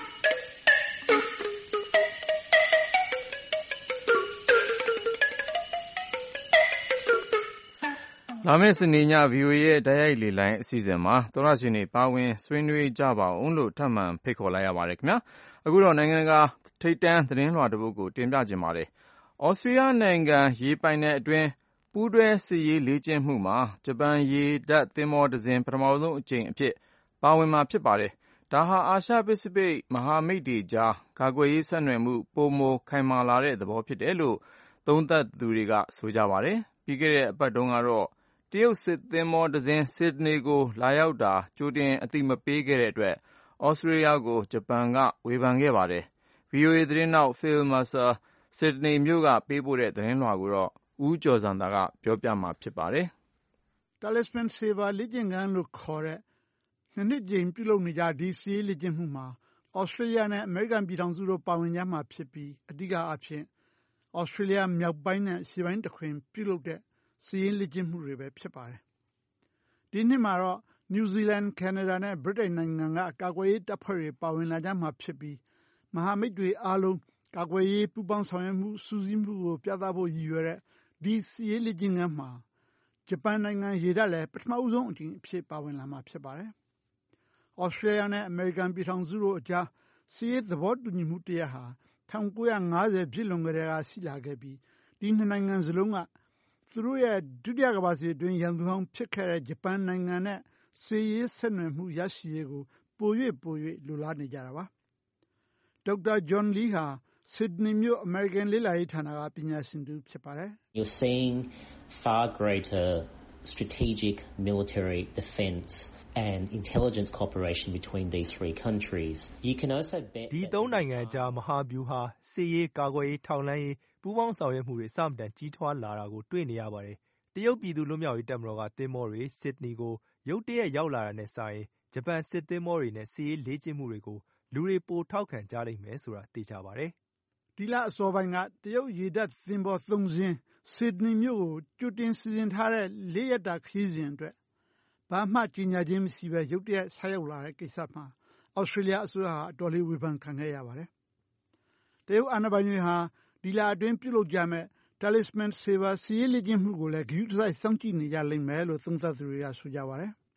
လာမယ့်စနေည VOA ရဲ့တိုက်ရိုက်လေ့လာအစီအစဉ်မှာသောရရှင်တွေပါဝင်ဆွေးနွေးကြပါအောင်လို့ထပ်မံဖိတ်ခေါ်လိုက်ရပါတယ်ခင်ဗျာအခုတော့နိုင်ငံတကာထိပ်တန်းသတင်းလွှာတစ်ပုဒ်ကိုတင်ပြခြင်းပါတယ်ဩစတြေးလျနိုင်ငံရေပိုင်နယ်အတွင်းပူးတွဲစစ်ရေးလေ့ကျင့်မှုမှာဂျပန်ရေတပ်သင်္ဘောတစ်စင်းပထမဆုံးအကြိမ်အဖြစ်ပါဝင်မှာဖြစ်ပါတယ်ဒါဟာအာရှပစိဖိတ်မဟာမိတ်တွေကြားကာကွယ်ရေးဆက်နွယ်မှုပိုမိုခိုင်မာလာတဲ့သဘောဖြစ်တယ်လို့သုံးသပ်သူတွေကဆိုကြပါတယ်ပြီးခဲ့တဲ့အပတ်တုန်းကတော့တရုတ်စစ်သင်္ဘောတစ်စင်းဆစ်ဒနီကိုလာရောက်တာကြိုတင်အသိမပေးခဲ့တဲ့အတွက်ဩစတြေးလျကိုဂျပန်ကဝေဖန်ခဲ့ပါတယ် VOA သတင်းထောက် Phil Mercer ဆစ်ဒနီမြို့ကပေးပို့တဲ့သတင်းလွှာကိုတော့ဦးကျော်ဇံသာကပြောပြမှာဖြစ်ပါတယ်။ Talisman Sabre လေ့ကျင့်ခန်းလို့ခေါ်တဲ့နှစ်နှစ်ကြိမ်ပြုလုပ်နေကြဒီစစ်ရေးလေ့ကျင့်မှုမှာဩစတြေးလျနဲ့အမေရိကန်ပြည်ထောင်စုတို့ပါဝင်ကြမှာဖြစ်ပြီးအဓိကအားဖြင့်ဩစတြေးလျမြောက်ပိုင်းနဲ့အရှေ့ပိုင်းတခွင်ပြုလုပ်တဲ့စစ်ရေးလေ့ကျင့်မှုတွေပဲဖြစ်ပါတယ်။ဒီနှစ်မှာတော့နယူးဇီလန်၊ကနေဒါနဲ့ဗြိတိန်နိုင်ငံကကာကွယ်ရေးတပ်ဖွဲ့တွေပါဝင်လာကြမှာဖြစ်ပြီးမဟာမိတ်တွေအားလုံးကာကွယ်ရေးပူးပေါင်းဆောင်ရွက်မှုစုစည်းမှုကိုပြသဖို့ရည်ရွယ်တဲ့ဒီစစ်ရေးလေ့ကျင့်ခန်းမှာဂျပန်နိုင်ငံရေတပ်လည်းပထမဦးဆုံးအကြိမ်အဖြစ်ပါဝင်လာမှာဖြစ်ပါတယ်။ဩစတြေးလျနဲ့အမေရိကန်ပြည်ထောင်စုတို့အကြားစစ်ရေးသဘောတူညီမှုတရပ်ဟာ1950ပြည့်လွန်ကတည်းကရှိလာခဲ့ပြီးဒီနှစ်နိုင်ငံစလုံးကသူတို့ရဲ့ဒုတိယကမ္ဘာစစ်အတွင်းရန်သူဟောင်းဖြစ်ခဲ့တဲ့ဂျပန်နိုင်ငံနဲ့စစ်ရေးဆက်နွယ်မှုရရှိရေးကိုပို၍လိုလားနေကြတာပါ။ဒေါက်တာဂျွန်လီဟာဆစ်ဒနီမြို့အမေရိကန်လေ့လာရေးဌာနကပညာရှင်တူဖြစ်ပါတယ်။ You're seeing far greater strategic military defense and intelligence cooperation between these three countries. You can also bet ဒီသုံးနိုင်ငံကြားမဟာဗျူဟာစစ်ရေးကာကွယ်ရေးထောက်လှမ်းရေးပူးပေါင်းဆောင်ရွက်မှုတွေစတင်ကြီးထွားလာတာကိုတွေ့နေရပါတယ်။တရုတ်ပြည်သူ့လွတ်မြောက်ရေးတပ်မတော်ကသင်္ဘောတွေဆစ်ဒနီကိုရုတ်တရက်ရောက်လာတာနဲ့စာရင်ဂျပန်စစ်သင်္ဘောတွေနဲ့စစ်ရေးလေ့ကျင့်မှုတွေကိုလူတွေပိုထောက်ခံကြလိမ့်မယ်ဆိုတာသိကြပါတယ်။ဒီလအစောပိုင်းကတရုတ်ရေတပ်သင်္ဘော3စင်းဆစ်ဒနီမြို့ကိုကြိုတင်စီစဉ်ထားတဲ့4ရက်တာခရီးစဉ်အတွက်ဘာမှကြေညာခြင်းမရှိဘဲရုတ်တရက်ဆိုက်ရောက်လာတဲ့ကိစ္စမှာဩစတြေးလျအစိုးရဟာအတော်လေးဝေဖန်ခံခဲ့ရပါတယ်။တရုတ်အာဏာပိုင်တွေဟာဒီလအတွင်းပြုလုပ်ကြမယ့် Talisman Sabre စစ်ရေးလေ့ကျင့်မှုကိုလည်းဂရုတစိုက်စောင့်ကြည့်နေကြလိမ့်မယ်လို့သုံးသပ်သူတွေကဆိုကြပါတယ်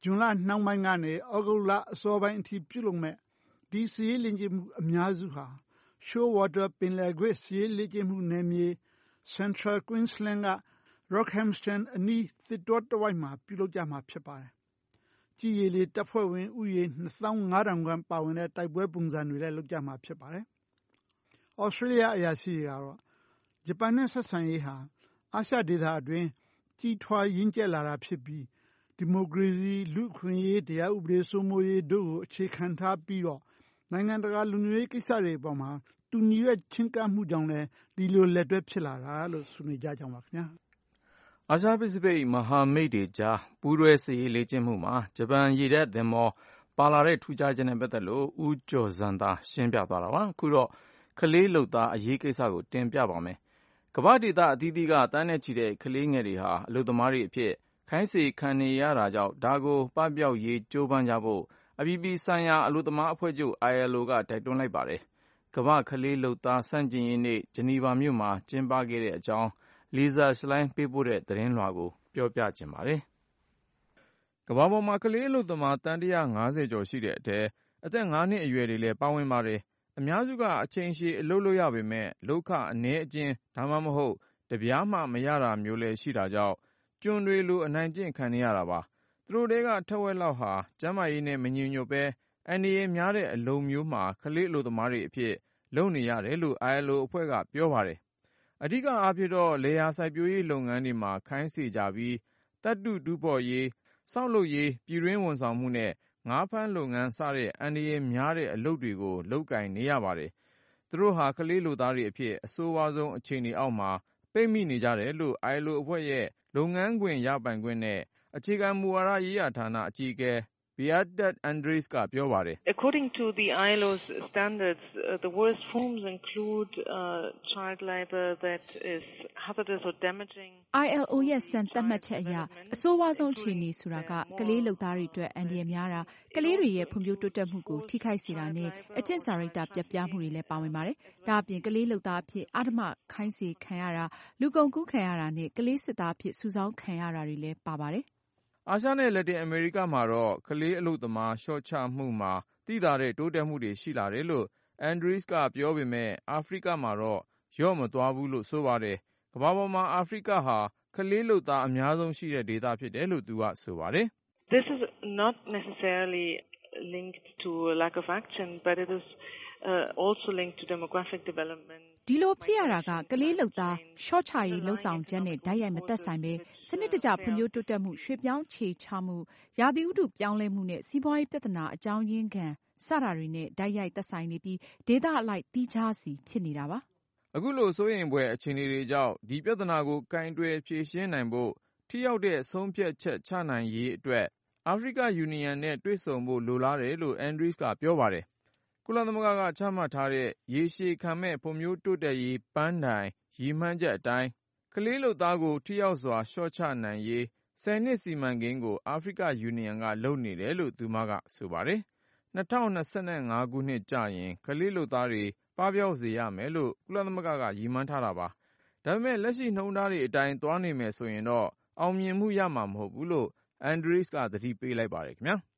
ဇွန်လနှောင်းပိုင်းကနေဩဂုတ်လအစောပိုင်းအထိပြုလုပ်မဲ့ဒီစစ်ရေးလေ့ကျင့်မှုအများစုဟာ Shoalwater ပင်လယ်ကွေ့စစ်ရေးလေ့ကျင့်မှုနယ်မြေ Central Queensland က Rockhampton အနီးသစ်တောတဝိုက်မှာပြုလုပ်ကြမှာဖြစ်ပါတယ်။ကြည်းရေလေတပ်ဖွဲ့ဝင်ဥယျာဉ် 25,000 ခန့်ပါဝင်တဲ့တိုက်ပွဲပုံစံတွေလည်းလုပ်ကြမှာဖြစ်ပါတယ်။ဩစတြေးလျအရာရှိတွေကတော့ဂျပန်နဲ့ဆက်ဆံရေးဟာအာရှဒေသအတွင်းကြီးထွားရင့်ကျက်လာတာဖြစ်ပြီးဒီမိုကရေစီလူ့အခွင့်အရေးတရားဥပဒေစိုးမိုးရေးတို့ကိုအခြေခံထားပြီးတော့နိုင်ငံတကာလူမျိုးရေးကိစ္စတွေအပေါ်မှာတူညီတဲ့ချင်းကပ်မှုကြောင့်လည်းဒီလိုလက်တွဲဖြစ်လာတာလို့ဆိုနေကြကြောင်းပါခင်ဗျာ။အာရှပစိဖိတ်မဟာမိတ်တွေကြားပူးတွဲစစ်ရေးလေ့ကျင့်မှုမှာဂျပန်ရေတပ်သင်္ဘောပါလာတဲ့ထူးခြားချက်နဲ့ပတ်သက်လို့ဦးကျော်ဇံသာရှင်းပြသွားတာပါ။အခုတော့ကလေးလုပ်သားအရေးကိစ္စကိုတင်ပြပါမယ်။ကမ္ဘာဒေသအသီးသီးကတန်းနဲ့ချီတဲ့ကလေးငယ်တွေဟာအလုပ်သမားတွေအဖြစ်ခိုင်းစေခံနေရတာကြောင့်ဒါကိုပပျောက်ရေးကြိုးပမ်းကြဖို့အပြည်ပြည်ဆိုင်ရာအလုပ်သမားအဖွဲ့ချုပ် ILO ကတိုက်တွန်းလိုက်ပါတယ်။ကမ္ဘာကလေးလုပ်သားဆန့်ကျင်ရေးနေ့ဂျနီဗာမြို့မှာကျင်းပခဲ့တဲ့အကြောင်းLisa Schlein ပေးပို့တဲ့သတင်းလွှာကိုပြောပြချင်ပါတယ်။ကမ္ဘာပေါ်မှာကလေးအလုပ်သမားသန်း150ကျော်ရှိတဲ့အထဲအသက်5နှစ်အရွယ်တွေလည်းပါဝင်ပါတယ်။အများစုကအချိန်ရှည်အလုပ်လုပ်ရပေမဲ့လုပ်ခအနည်းအကျဉ်းဒါမှမဟုတ်တပြားမှမရတာမျိုးလည်းရှိတာကြောင့်ကျွန်တွေလိုအနိုင်ကျင့်ခံနေရတာပါ။သူတို့တွေကထက်ဝက်လောက်ဟာကျန်းမာရေးနဲ့မညီညွတ်ပဲအန္တရာယ်များတဲ့အလုပ်မျိုးမှာကလေးအလုပ်သမားတွေအဖြစ်လုပ်နေရတယ်လို့ ILO အဖွဲ့ကပြောပါတယ်။အဓိကအားဖြင့်တော့လယ်ယာစိုက်ပျိုးရေးလုပ်ငန်းတွေမှာခိုင်းစေကြပြီးသတ္တုတူးဖော်ရေးစောင့်လုပ်ရေးပြည်တွင်းဝန်ဆောင်မှုနဲ့ငါးဖမ်းလုပ်ငန်းစတဲ့အန္တရာယ်များတဲ့အလုပ်တွေကိုလုပ်ကိုင်နေရပါတယ်။သူတို့ဟာကလေးလုပ်သားတွေအဖြစ်အဆိုးဝါးဆုံးအခြေအနေအောက်မှာပိတ်မိနေကြတယ်လို့ ILO အဖွဲ့ရဲ့လုပ်ငန်းခွင်ရပိုင်ခွင့်နဲ့အခြေခံမူဝါဒရေးရာဌာနအကြီးအကဲBeate Andres ကပြောပါတယ်။ According to the ILO's standards, the worst forms include child labor that is hazardous or damaging. ILO ရဲ့စံသတ်မှတ်ချက်အရအဆိုးဝါးဆုံးအခြေအနေဆိုတာကကလေးလုပ်သားတွေအတွက်အန္တရာယ်များတာကလေးတွေရဲ့ဖွံ့ဖြိုးတိုးတက်မှုကိုထိခိုက်စေတာနဲ့အကျင့်စာရိတ္တပျက်ပြားမှုတွေလည်းပါဝင်ပါတယ်။ဒါအပြင်ကလေးလုပ်သားအဖြစ်အဓမ္မခိုင်းစေခံရတာလူကုန်ကူးခံရတာနဲ့ကလေးစစ်သားအဖြစ်စုဆောင်းခံရတာတွေလည်းပါပါတယ်။အာရှနဲ့လက်တင်အမေရိကမှာတော့ကလေးအလုပ်သမားလျှော့ချမှုမှာသိသာတဲ့တိုးတက်မှုတွေရှိလာတယ်လို့ Andres ကပြောပေမဲ့အာဖရိကမှာတော့လျော့မသွားဘူးလို့ဆိုပါတယ်။ကမ္ဘာပေါ်မှာအာဖရိကဟာကလေးလုပ်သားအများဆုံးရှိတဲ့ဒေသဖြစ်တယ်လို့သူကဆိုပါတယ်။ This is not necessarily linked to a lack of action, but it is also linked to demographic development. ဒီလိုဖြစ်ရတာကကလေးလုပ်သားရှော့ချရေးလှုပ်ဆောင်ချက်နဲ့ဓာတ်ရိုက်မသက်ဆိုင်ပဲစနစ်တကျဖွံ့ဖြိုးတိုးတက်မှုရွှေ့ပြောင်းခြေချမှုရာသီဥတုပြောင်းလဲမှုနဲ့စီးပွားရေးပြဿနာအကြောင်းရင်းခံစတာတွေနဲ့ဓာတ်ရိုက်သက်ဆိုင်နေပြီးဒေသအလိုက်တီးခြားစီဖြစ်နေတာပါ။အခုလိုစိုးရိမ်ဖွယ်အခြေအနေတွေကြောင့်ဒီပြဿနာကိုကင်တွယ်ဖြေရှင်းနိုင်ဖို့ထိရောက်တဲ့ဆုံးဖြတ်ချက်ချနိုင်ရေးအတွက်အာဖရိကယူနီယံနဲ့တွေ့ဆုံဖို့လိုလားတယ်လို့ Andres ကပြောပါတယ်။ကုလသမဂ္ဂကချမှတ်ထားတဲ့ရေရှည်ခံမဲ့ဖွံ့ဖြိုးတိုးတက်ရေးပန်းတိုင်ရည်မှန်းချက်အတိုင်းကလေးလုပ်သားကိုထိရောက်စွာလျှော့ချနိုင်ရေး10နှစ်စီမံကိန်းကိုအာဖရိကယူနီယံကလုပ်နေတယ်လို့သူမကဆိုပါတယ်။2025ခုနှစ်ကျရင်ကလေးလုပ်သားတွေပပျောက်စေရမယ်လို့ကုလသမဂ္ဂကရည်မှန်းထားတာပါ။ဒါပေမဲ့လက်ရှိနှုန်းထားတွေအတိုင်းသွားနေမယ်ဆိုရင်တော့အောင်မြင်မှုရမှာမဟုတ်ဘူးလို့ Andres ကသတိပေးလိုက်ပါတယ်ခင်ဗျာ။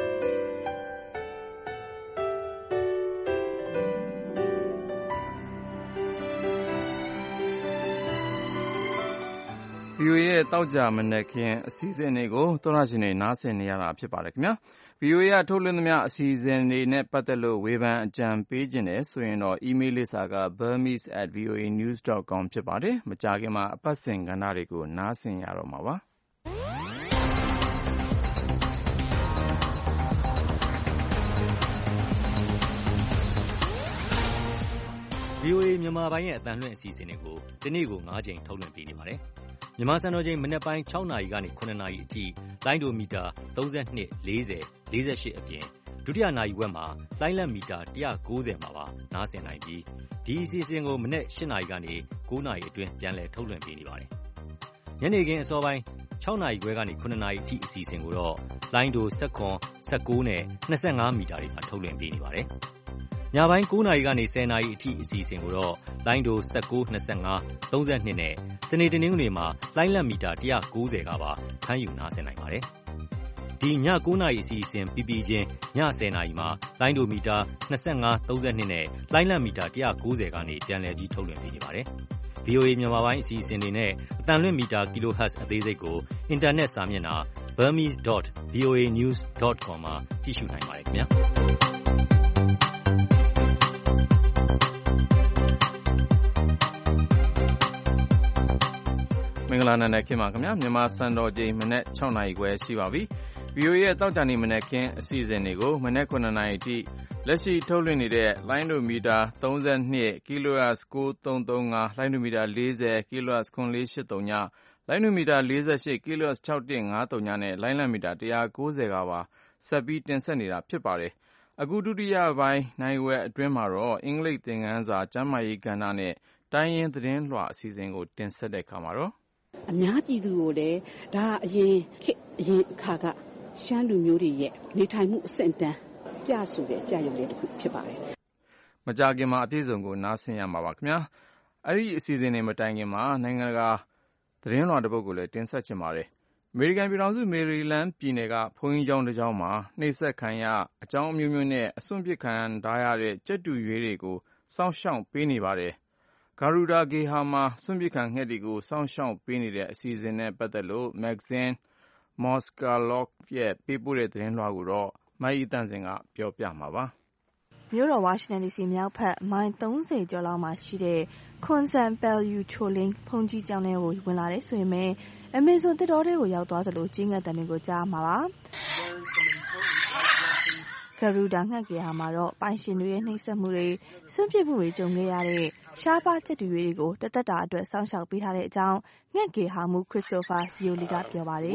VOA ရဲ့တောက်ကြမနက်ခင်းအစီအစဉ်တွေကိုသောရရှင်တွေနားဆင်နေရတာဖြစ်ပါတယ်ခင်ဗျာ VOA ကထုတ်လွှင့်သမျှအစီအစဉ်တွေနဲ့ပတ်သက်လို့ဝေဖန်အကြံပေးခြင်းတယ်ဆိုရင်တော့ email လိပ်စာက burmese@voanews.com ဖြစ်ပါတယ်မကြာခင်မှာအပတ်စဉ်ကဏ္ဍတွေကိုနားဆင်ရတော့မှာပါ VOA မြန်မာပိုင်းရဲ့အသံလွှင့်အစီအစဉ်တွေကိုဒီနေ့ကို9ကြိမ်ထုတ်လွှင့်ပေးနေပါတယ်။မြန်မာစံတော်ချိန်မနက်ပိုင်း6နာရီကနေ9နာရီအထိလိုင်းဒိုမီတာ32 40 48အပြင်ဒုတိယနာရီဝက်မှာလိုင်းလက်မီတာ190မှာပါနားဆင်နိုင်ပြီးဒီအစီအစဉ်ကိုမနက်8နာရီကနေ9နာရီအတွင်းပြန်လည်ထုတ်လွှင့်ပေးနေပါတယ်။ညနေခင်းအစောပိုင်း6နာရီခွဲကနေ9နာရီအထိအစီအစဉ်ကိုတော့လိုင်းဒို19နဲ့25မီတာတွေမှာထုတ်လွှင့်ပေးနေပါတယ်။ညပိုင်း9နာရီကနေ10နာရီအထိအစီအစဉ်ကိုတော့လိုင်းဒို19 25 32နဲ့စနေတနင်္ဂနွေမှာလိုင်းလက်မီတာ190ကပါဖမ်းယူနားဆင်နိုင်ပါတယ်။ဒီည9 နာရီအစီအစဉ်ပြီးပြီးချင်းည10 နာရီမှာလိုင်းဒိုမီတာ25 32နဲ့လိုင်းလံမီတာ190ကနေပြန်လည်ပြီးထုတ်လွှင့်ပေးနေပါတယ်။ VOA မြန်မာပိုင်းအစီအစဉ်တွေနဲ့အတန်လွင့်မီတာ kilohertz အသေးစိတ်ကိုအင်တာနက်စာမျက်နှာ burmese.voanews.com မှာကြည့်ရှုနိုင်ပါတယ်ခင်ဗျာ။မင်္ဂလာနံနက်ခင်းပါခင်ဗျာမြန်မာစံတော်ချိန်မနက်6နာရီခွဲရှိပါပြီ။ VOA ရဲ့တောက်ကြနေမနက်ခင်းအစီအစဉ်တွေကိုမနက်9နာရီထိလက်ရှိထုတ်လွှင့်နေတဲ့လိုင်းဒိုမီတာ32 kHz 9335လိုင်းဒိုမီတာ40 kHz 9483ညလိုင်းဒိုမီတာ48 kHz 6153နဲ့လိုင်းလံမီတာ190ကပါဆက်ပြီးတင်ဆက်နေတာဖြစ်ပါတယ်။အခုဒုတိယပိုင်းနိုင်ဝက်အတွင်းမှာတော့အင်္ဂလိပ်သင်ခန်းစာကျမ်းမာရေးကဏ္ဍနဲ့တိုင်းရင်းသတင်းလွှာအစီအစဉ်ကိုတင်ဆက်တဲ့အခါမှာတော့အများပြည်သူကိုလည်းဒါအရင်အခါကရှမ်းလူမျိုးတွေရဲ့နေထိုင်မှုအဆင့်တန်းပြဆိုတဲ့ပြရုံလေးတစ်ခုဖြစ်ပါတယ်။မကြာခင်မှာအပြည့်စုံကိုနားဆင်ရမှာပါခင်ဗျာ။အဲ့ဒီအစီအစဉ်တွေမတိုင်ခင်မှာနိုင်ငံတကာသတင်းလွှာတစ်ပုဒ်ကိုလည်းတင်ဆက်ချင်ပါတယ်။အမေရိကန်ပြည်ထောင်စုမေရီလန်းပြည်နယ်ကဘုန်းကြီးကျောင်းတစ်ကျောင်းမှာနှိပ်စက်ခံရအကြောင်းအမျိုးမျိုးနဲ့အစွန့်ပစ်ခံထားရတဲ့ကြက်တူရွေးတွေကိုစောင့်ရှောက်ပေးနေပါတယ်။ဂါရူဒါဂေဟာမှာစွန့်ပစ်ခံငှက်တွေကိုစောင့်ရှောက်ပေးနေတဲ့အစီအစဉ်နဲ့ပတ်သက်လို့မဂ္ဂဇင်း Moskalov ရဲ့ပေးပို့တဲ့သတင်းလွှာကိုတော့မအီတန့်စင်ကပြောပြမှာပါ။မြို့တော်ဝါရှင်တန်ဒီစီမြောက်ဘက်မိုင်30ကျော်လောက်မှာရှိတဲ့ခွန်ဆန်ပယ်ယူချိုလင်းဘုန်းကြီးကျောင်းထဲကိုဝင်လာတယ်ဆိုရင်ပဲအမေဇွန်သစ်တောထဲကိုရောက်သွားသလိုကြီးငတ်တန်တွေကိုကြားမှာပါ။ဂရူဒါငှက်ကေဟာမှာတော့ပိုင်ရှင်တွေရဲ့နှိမ့်ဆက်မှုတွေစွန့်ပစ်မှုတွေကြုံခဲ့ရတဲ့ရှားပါးကြက်တူတွေကိုတသက်တာအတွက်စောင့်ရှောက်ပေးထားတဲ့အကြောင်းငှက်ကေဟာမှုခရစ်စတိုဖာဇီယိုလီကပြောပါတယ်။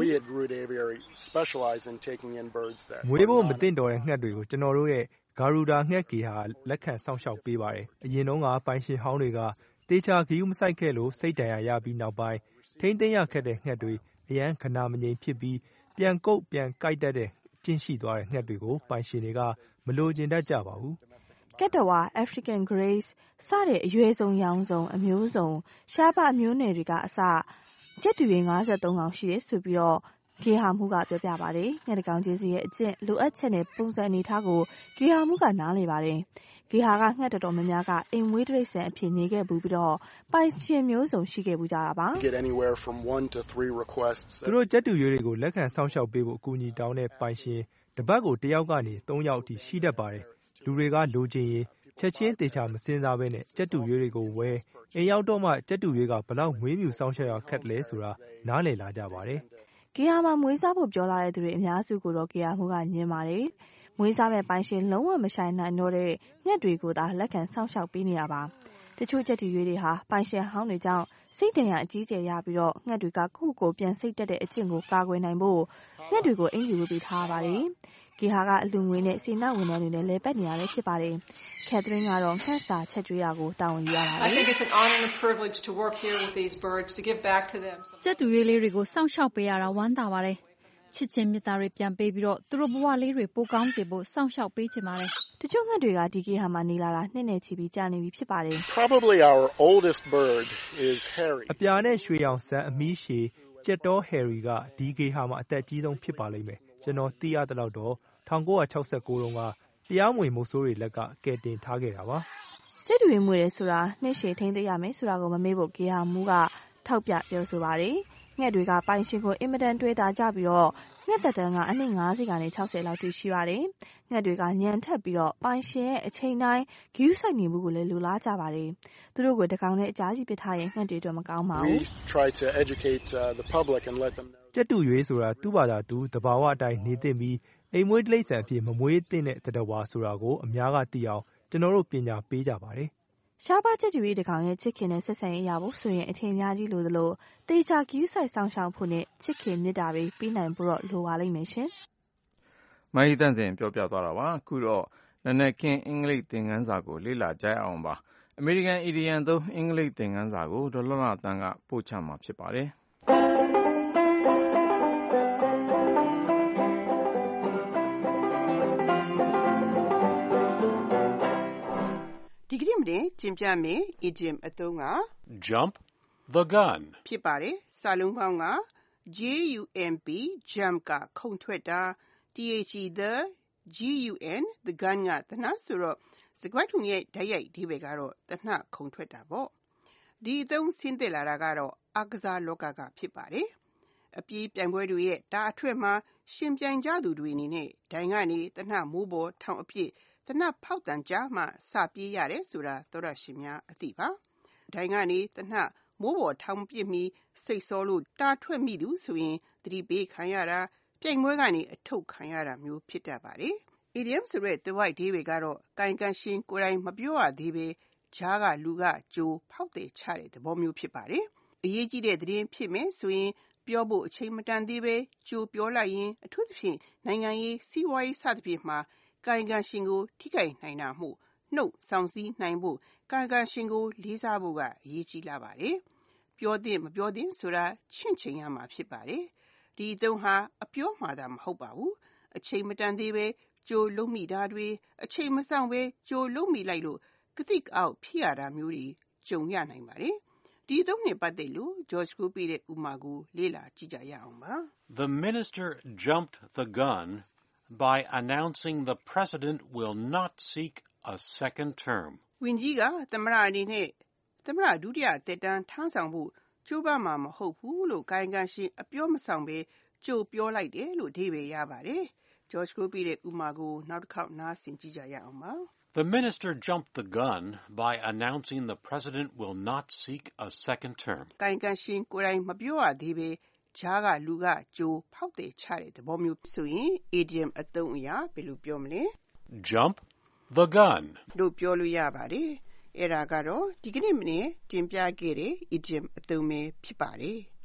မွေးဖို့မသင့်တော်တဲ့ငှက်တွေကိုကျွန်တော်တို့ရဲ့ဂါရူဒါငှက်ကေဟာလက်ခံစောင့်ရှောက်ပေးပါတယ်။အရင်တုန်းကပိုင်ရှင်ဟောင်းတွေကတေချာဂီယူမဆိုင်ခဲ့လို့စိတ်ဒဏ်ရာရပြီးနောက်ပိုင်းထိမ့်သိမ်းရခက်တဲ့ငှက်တွေအရန်ခနာမငြိမ်ဖြစ်ပြီးပြန်ကုတ်ပြန်ကိုက်တတ်တဲ့ကျင့်ရှိသွားတဲ့ငှက်တွေကိုပိုင်ရှင်တွေကမလိုချင်တတ်ကြပါဘူး။ကက်တဝါ African Grace စတဲ့အရွယ်စုံရောင်စုံအမျိုးစုံရှားပါအမျိုးနယ်တွေကအစကြက်တူရေ53ကောင်ရှိတယ်ဆိုပြီးတော့ဂေဟာမှုကပြောပြပါတယ်။ငှက်တကောင်ချင်းစီရဲ့အကျင့်လိုအပ်ချက်နဲ့ပုံစံအနေထားကိုဂေဟာမှုကနားလည်ပါတယ်။ဂေဟာကငှက်တော်များများကအိမ်မွေးတိရစ္ဆာန်အဖြစ်နေခဲ့ဘူးပြီးတော့ပိုင်ရှင်မျိုးစုံရှိခဲ့ဘူးကြတာပါ။သူတို့ကြက်တူရွေးတွေကိုလက်ခံစောင့်ရှောက်ပေးဖို့အကူအညီတောင်းတဲ့ပိုင်ရှင်တပတ်ကို1ယောက်ကနေ3ယောက်အထိရှိတတ်ပါတယ်။လူတွေကလိုချင်ရင်ချက်ချင်းတေချာမစင်စားဘဲနဲ့ကြက်တူရွေးတွေကိုဝဲအိမ်ရောက်တော့မှကြက်တူရွေးကဘလောက်မွေးမြူစောင့်ရှောက်ရခက်တယ်ဆိုတာနားလည်လာကြပါတယ်။ဂေဟာမှာမွေးစားဖို့ပြောလာတဲ့သူတွေအများစုကိုတော့ဂေဟာမှုကညှင်းပါတယ်။မွေးစားမဲ့ပိုင်ရှင်လုံးဝမဆိုင်နိုင်တော့တဲ့ငှက်တွေကိုသာလက်ခံစောင့်ရှောက်ပေးနေတာပါ။တချို့ကြက်တူရွေးတွေဟာပိုင်ရှင်ဟောင်းတွေကြောင့်စိတ်ဒဏ်ရာအကြီးကျယ်ရပြီးတော့ငှက်တွေကကိုပြန်စိတ်တက်တဲ့အကျင့်ကိုကာကွယ်နိုင်ဖို့ငှက်တွေကိုအင်ဂျီဝတ်ပေးထားပါတယ်။ဂေဟာကအလူငွေနဲ့စေနာဝန်ထမ်းတွေနဲ့လဲပတ်နေရလည်းဖြစ်ပါတယ်။ကက်သရင်းကတော့ငှက်စာချက်ကျွေးတာကိုတာဝန်ယူရပါတယ်။ကြက်တူရွေးလေးတွေကိုစောင့်ရှောက်ပေးရတာဝမ်းသာပါတယ်။ချစ်ချင်းမေတ္တာတွေပြန်ပေးပြီးတော့သူတို့ဘဝလေးတွေပိုကောင်းစေဖို့စောင့်ရှောက်ပေးချင်ပါတယ်။တချို့ငှက်တွေကဒီဂေဟာမှာနေလာတာနှစ်နဲ့ချီပြီးကြာနေပြီဖြစ်ပါတယ်။အပြာနဲ့ရွှေရောင်ဆန်းအမီးရှည်ကြက်တောဟယ်ရီကဒီဂေဟာမှာအသက်ကြီးဆုံးဖြစ်ပါလိမ့်မယ်။ကျွန်တော်သိရသလောက်တော့1969တုန်းကတရားမဝင်မုတ်ဆိုးတွေလက်ကကယ်တင်ထားခဲ့တာပါ။ကြက်တူရွေးမွေးတယ်ဆိုတာနှစ်ရှည်ထိန်းသိမ်းရမယ်ဆိုတာကိုမမေ့ဖို့ဂေဟာမှုကထောက်ပြပြောဆိုပါတယ်။ငှက်တွေကပိုင်ရှင်ကိုအင်မတန်တွေ့တာကြပြီးတော့ငှက်သက်တမ်းကအနှစ်50ကနေ60လောက်ထိရှိပါတယ်။ငှက်တွေကညံထက်ပြီးတော့ပိုင်ရှင်ရဲ့အချိန်တိုင်းဂီယူဆိုင်နေမှုကိုလည်းလိုလားကြပါတယ်။သူတို့ကိုတကောင်နဲ့အကြားကြီးပစ်ထားရင်ငှက်တွေအတွက်မကောင်းပါဘူး။ကြက်တူရွေးဆိုတာသူ့ဘာသာသူတဘာဝအတိုင်းနေသင့်ပြီးအိမ်မွေးတိရစ္ဆာန်အဖြစ်မမွေးသင့်တဲ့တတဝါဆိုတာကိုအများကသိအောင်ကျွန်တော်တို့ပညာပေးကြပါတယ်။ရှားပါးကြက်တူရွေးတကောင်ရဲ့ချစ်ခင်နဲ့ဆက်ဆံရေးရဖို့ဆိုရင်အထင်များကြီးလိုသလိုတေချာဂီယူဆိုင်ဆောင်ရှောက်ဖို့နဲ့ချစ်ခင်မေတ္တာတွေပေးနိုင်ဖို့တော့လိုပါလိမ့်မယ်ရှင်။မအီတန့်စင်ပြောပြသွားတာပါ။အခုတော့နနက်ခင်းအင်္ဂလိပ်သင်ခန်းစာကိုလေ့လာကြအောင်ပါ။အမေရိကန်အီဒီယံသုံးအင်္ဂလိပ်သင်ခန်းစာကိုဒေါ်လှလှသန်းကပို့ချမှာဖြစ်ပါတယ်။ဒီကနေ့မတင်ကျင်ပြမယ် idiom အသုံးက jump the gun ဖြစ်ပါတယ်။စာလုံးပေါင်းက J-U-M-P jump ကခုန်ထွက်တာ The G-U-N the gun ကတနတ်ဆိုတော့စကားထုံရဲ့ဓာတ်ရိုက်အဓိပ္ပာယ်ကတော့တနတ်ခုန်ထွက်တာပေါ့ဒီအသုံးဆင်းသက်လာတာကတော့အားကစားလောကကဖြစ်ပါတယ်အပြေးပြိုင်ပွဲတွေရဲ့တာအထွက်မှာရှင်ပြိုင်ကြသူတွေအနေနဲ့ဒိုင်ကနေတနတ်မိုးပေါ်ထောင်အပြည့်တနတ်ဖောက်တန်ကြားမှစပြေးရတယ်ဆိုတာသောရရှင်များအသိပါဒိုင်ကနေတနတ်မိုးပေါ်ထောင်ပြစ်ပြီးစိတ်ဆောလို့တာထွက်မိသူဆိုရင်သတိပေးခံရတာပြိုင်ပွဲကနေအထုတ်ခံရတာမျိုးဖြစ်တတ်ပါတယ်။ Idiom ဆိုတဲ့သွယ်ဝိုက်အဓိပ္ပာယ်ကတော့ကိုင်ကန်ရှင်ကိုယ်တိုင်မပြောရသေးပဲကြားကလူကကြိုဖောက်တယ်ချတဲ့သဘောမျိုးဖြစ်ပါတယ်။အရေးကြီးတဲ့သတင်းဖြစ်မယ်ဆိုရင်ပြောဖို့အချိန်မတန်သေးပဲကြိုပြောလိုက်ရင်အထူးသဖြင့်နိုင်ငံရေးစီးပွားရေးစသဖြင့်မှာကိုင်ကန်ရှင်ကိုထိခိုက်နိုင်တာမို့နှုတ်ဆောင်စည်းနိုင်ဖို့ကိုင်ကန်ရှင်ကိုလေးစားဖို့ကအရေးကြီးလာပါတယ်။ပြောသင့်မပြောသင့်ဆိုတာချင့်ချိန်ရမှာဖြစ်ပါတယ်။ဒီအသုံးဟာအပြောမှာတာမဟုတ်ပါဘူး။အချိန်မတန်သေးပဲကြိုလုံးမိတာတွေအချိန်မဆောင်ပဲကြိုလုံးမိလိုက်လို့ကတိကအောက်ဖြစ်ရတာမျိုးတွေကြုံရနိုင်ပါတယ်။ဒီအသုံးနဲ့ပတ်သက်လို့ George ကိုပြတဲ့ဥပမာကိုလေ့လာကြည့်ကြရအောင်ပါ။ The minister jumped the gun by announcing the president will not seek a second term. ဝန်ကြီးကသမ္မတအနေနဲ့သမ္မတဒုတိယသက်တမ်းထမ်းဆောင်ဖို့ကြိုးပမ်းမှာမဟုတ်ဘူးလို့ကိုင်ကန်ရှင်အပြောမဆောင်ပဲကြိုပြောလိုက်တယ်လို့အဓိပ္ပာယ်ရပါတယ်။ George ကိုပြတဲ့ဥပမာကိုနောက်တစ်ခေါက်နားဆင်ကြည့်ကြရအောင်ပါ။ The minister jumped the gun by announcing the president will not seek a second term. ကိုင်ကန်ရှင်ကိုယ်တိုင်မပြောရသေးပဲကြားကလူကကြိုဖောက်တယ်ချတဲ့သဘောမျိုးဆိုရင် idiom အသုံးအရာဘယ်လိုပြောမလဲ Jump the gun လို့ပြောလို့ရပါတယ်။အဲ့ဒါကတော့ဒီကနေ့မနေ့တင်ပြခဲ့တဲ့ idiom အသုံးပဲဖြစ်ပါတယ်။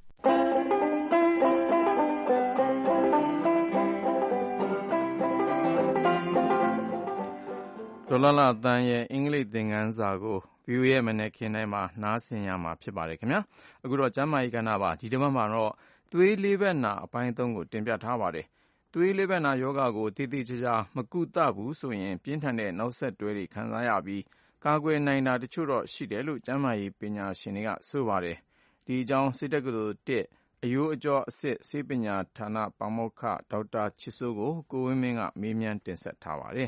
ဒေါ်လာလာတန်းရဲ့အင်္ဂလိပ်သင်ခန်းစာကို VOA ရဲ့မနက်ခင်းတိုင်းမှာနားဆင်ရမှာဖြစ်ပါတယ်ခင်ဗျာအခုတော့ကျမ်းမာရေးကဏ္ဍပါဒီတစ်ပတ်မှာတော့သွေးလေးဘက်နာအပိုင်း3ကိုတင်ပြထားပါတယ်သွေးလေးဘက်နာယောဂါကိုတိတိကျကျမကုသဘူးဆိုရင်ပြင်းထန်တဲ့နောက်ဆက်တွဲတွေခံစားရပြီးကာကွယ်နိုင်တာတချို့တော့ရှိတယ်လို့ကျမ်းမာရေးပညာရှင်တွေကဆိုပါတယ်ဒီအကြောင်းစစ်တက္ကသိုလ်1အယိုးအကျော်အစစ်ဆေးပညာဌာနပါမောက္ခဒေါက်တာချစ်စိုးကိုကိုဝင်းမင်းကမေးမြန်းတင်ဆက်ထားပါတယ်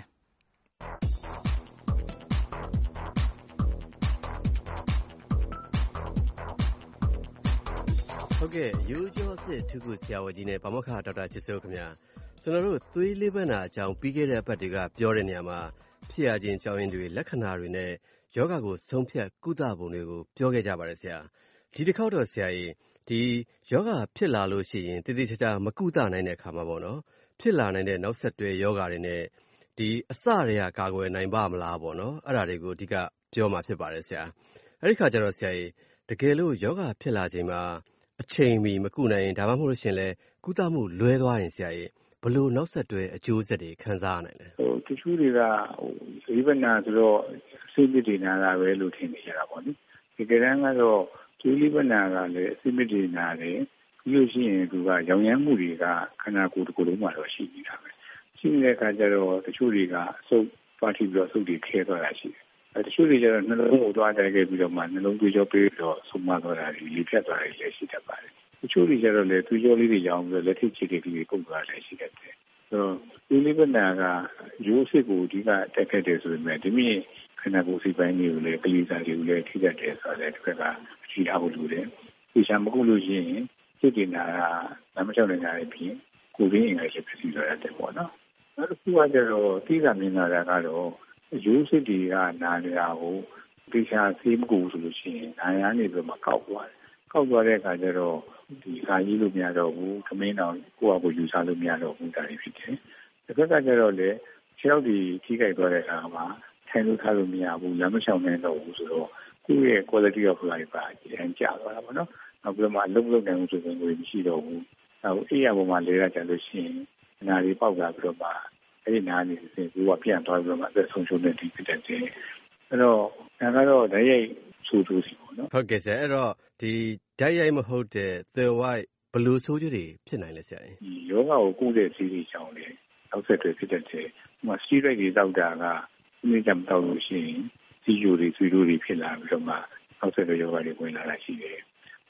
ဟုတ်ကဲ့ရိုးကျော်စစ်ထုခုဆရာဝန်ကြီးနဲ့ပါမောက္ခဒေါက်တာချစ်စိုးခင်ဗျာကျွန်တော်တို့သွေးလေးဘက်နာအကြောင်းပြီးခဲ့တဲ့အပတ်တွေကပြောတဲ့နေရာမှာဖြစ်ရခြင်းကြောင်းရင်းတွေလက္ခဏာတွေနဲ့ယောဂကိုဆုံးဖြတ်ကုသပုံတွေကိုပြောခဲ့ကြပါတယ်ဆရာဒီတစ်ခေါက်တော့ဆရာကြီးဒီယောဂဖြစ်လာလို့ရှိရင်တည်တည်ချာချာမကုသနိုင်တဲ့အခါမှာပေါ့နော်ဖြစ်လာနိုင်တဲ့နောက်ဆက်တွဲယောဂတွေနဲ့ဒီအစတွေကကာကွယ်နိုင်ပါမလားပေါ့နော်အဲ့ဒါတွေကိုအဓိကပြောမှာဖြစ်ပါတယ်ဆရာအဲ့ဒီခါကျတော့ဆရာကြီးတကယ်လို့ယောဂဖြစ်လာချိန်မှာအချိန်မီမကုနိုင်ရင်ဒါမှမဟုတ်လို့ရှင်လဲကုသမှုလွဲသွားရင်ဆရာကြီးဘလို့နောက်ဆက်တွဲအကျိုးဆက်တွေခံစားရနိုင်လဲတချို့တွေကဇီဝနာဆိုတော့စိတ်တွေနာတာပဲလို့ထင်နေကြတာပေါ့နိဒီကရန်ကတော့ဇီဝနာကလည်းစိတ်တွေနာတယ်ပြီးလို့ရှိရင်သူကရောင်ရမ်းမှုတွေကခန္ဓာကိုယ်တစ်ခုလုံးမှာတော့ရှိနေတာပဲရှိနေတဲ့အခါကျတော့တချို့တွေကအဆုတ်ပါတိပြီးတော့အဆုတ်တွေခဲသွားတာရှိတယ်တချို့တွေကျတော့နှလုံးကိုသွားတိုက်ခဲ့ပြီးတော့မှနှလုံးသွေးကြောပေးပြီးတော့ဆုံးမသွားတာတွေလေဖြတ်သွားတာတွေလည်းရှိတတ်ပါတယ်တချို့တွေကျတော့လေသွေးကြောလေးတွေရောင်းပြီးတော့လက်ထိပ်ချစ်တွေပုတ်သွားတာလည်းရှိတတ်တယ်ဆိုတော့ဒီလေးဘက်နာကရိုးစစ်ကိုအဓိကတက်ခဲ့တယ်ဆိုပေမဲ့ဒီမြင့်ခန္ဓာကိုယ်စိတ်ပိုင်းတွေကိုလည်းကလေးစားတွေကိုလည်းထိတတ်တယ်ဆိုတော့လည်းတစ်ခါကအကြည့်ထားဖို့လိုတယ်ဒီချာမကုလို့ရှိရင်စိတ်တွေနာတာလမ်းမလျှောက်နိုင်တာတွေဖြစ်ကိုယ်ရင်းအင်္ဂါရှိဖြစ်ပြီးတော့ရတယ်ပေါ့နော်နောက်တစ်ခုကကျတော့တိကျမြင်လာတာကတော့ရိုးစစ်တွေကနာနေတာကိုဒီချာဆေးမကုဘူးဆိုလို့ရှိရင်နာရနေပြီးမှကောက်သွားတယ်ကောက်သွားတဲ့အခါကျတော့ဒီခါကြီးလို့မရတော့ဘူးခမင်းတော်ကိုယ့်အကိုယူစားလို့မရတော့ဘူးဒါတွေဖြစ်တယ်တစ်ခါကကျတော့လေခြေထောက်တွေထိခိုက်သွားတဲ့အခါမှာထိုင်လို့ထားလို့မရဘူးလမ်းမလျှောက်နိုင်တော့ဘူးဆိုတော့ကိုယ့်ရဲ့ quality of life ပါအရင်ကျသွားတာပေါ့နော်နောက်ပြီးမှအလုပ်လုပ်နိုင်မှုဆိုရင်ကိုမရှိတော့ဘူးနောက်အေးရပေါ်မှာလဲရကြလို့ရှိရင်နာတွေပေါက်လာပြီးတော့မှအဲ့ဒီနာနေစဉ်ကိုကပြန်သွားပြီးတော့မှအသက်ဆုံးရှုံးတဲ့ဒီဖြစ်တဲ့အဲ့တော့ဒါကတော့ဓာတ်ရိုက်ဆိုးကျိုးစီပေါ့နော်ဟုတ်ကဲ့ဆရာအဲ့တော့ဒီဓာတ်ရိုက်မဟုတ်တဲ့ thyroid ဘယ်လိုဆိုးကျိုးတွေဖြစ်နိုင်လဲဆရာဒီယောဂကိုကုတဲ့စီးရီးကြောင်းလေနောက်ဆက်တွဲဖြစ်တဲ့ဥပမာ steroid တွေတောက်တာကဒီနေ့ကြမတောက်လို့ရှိရင်စီးကျိုးတွေဆွေးကျိုးတွေဖြစ်လာပြီးတော့မှနောက်ဆက်တွဲယောဂတွေဝင်လာတာရှိတယ်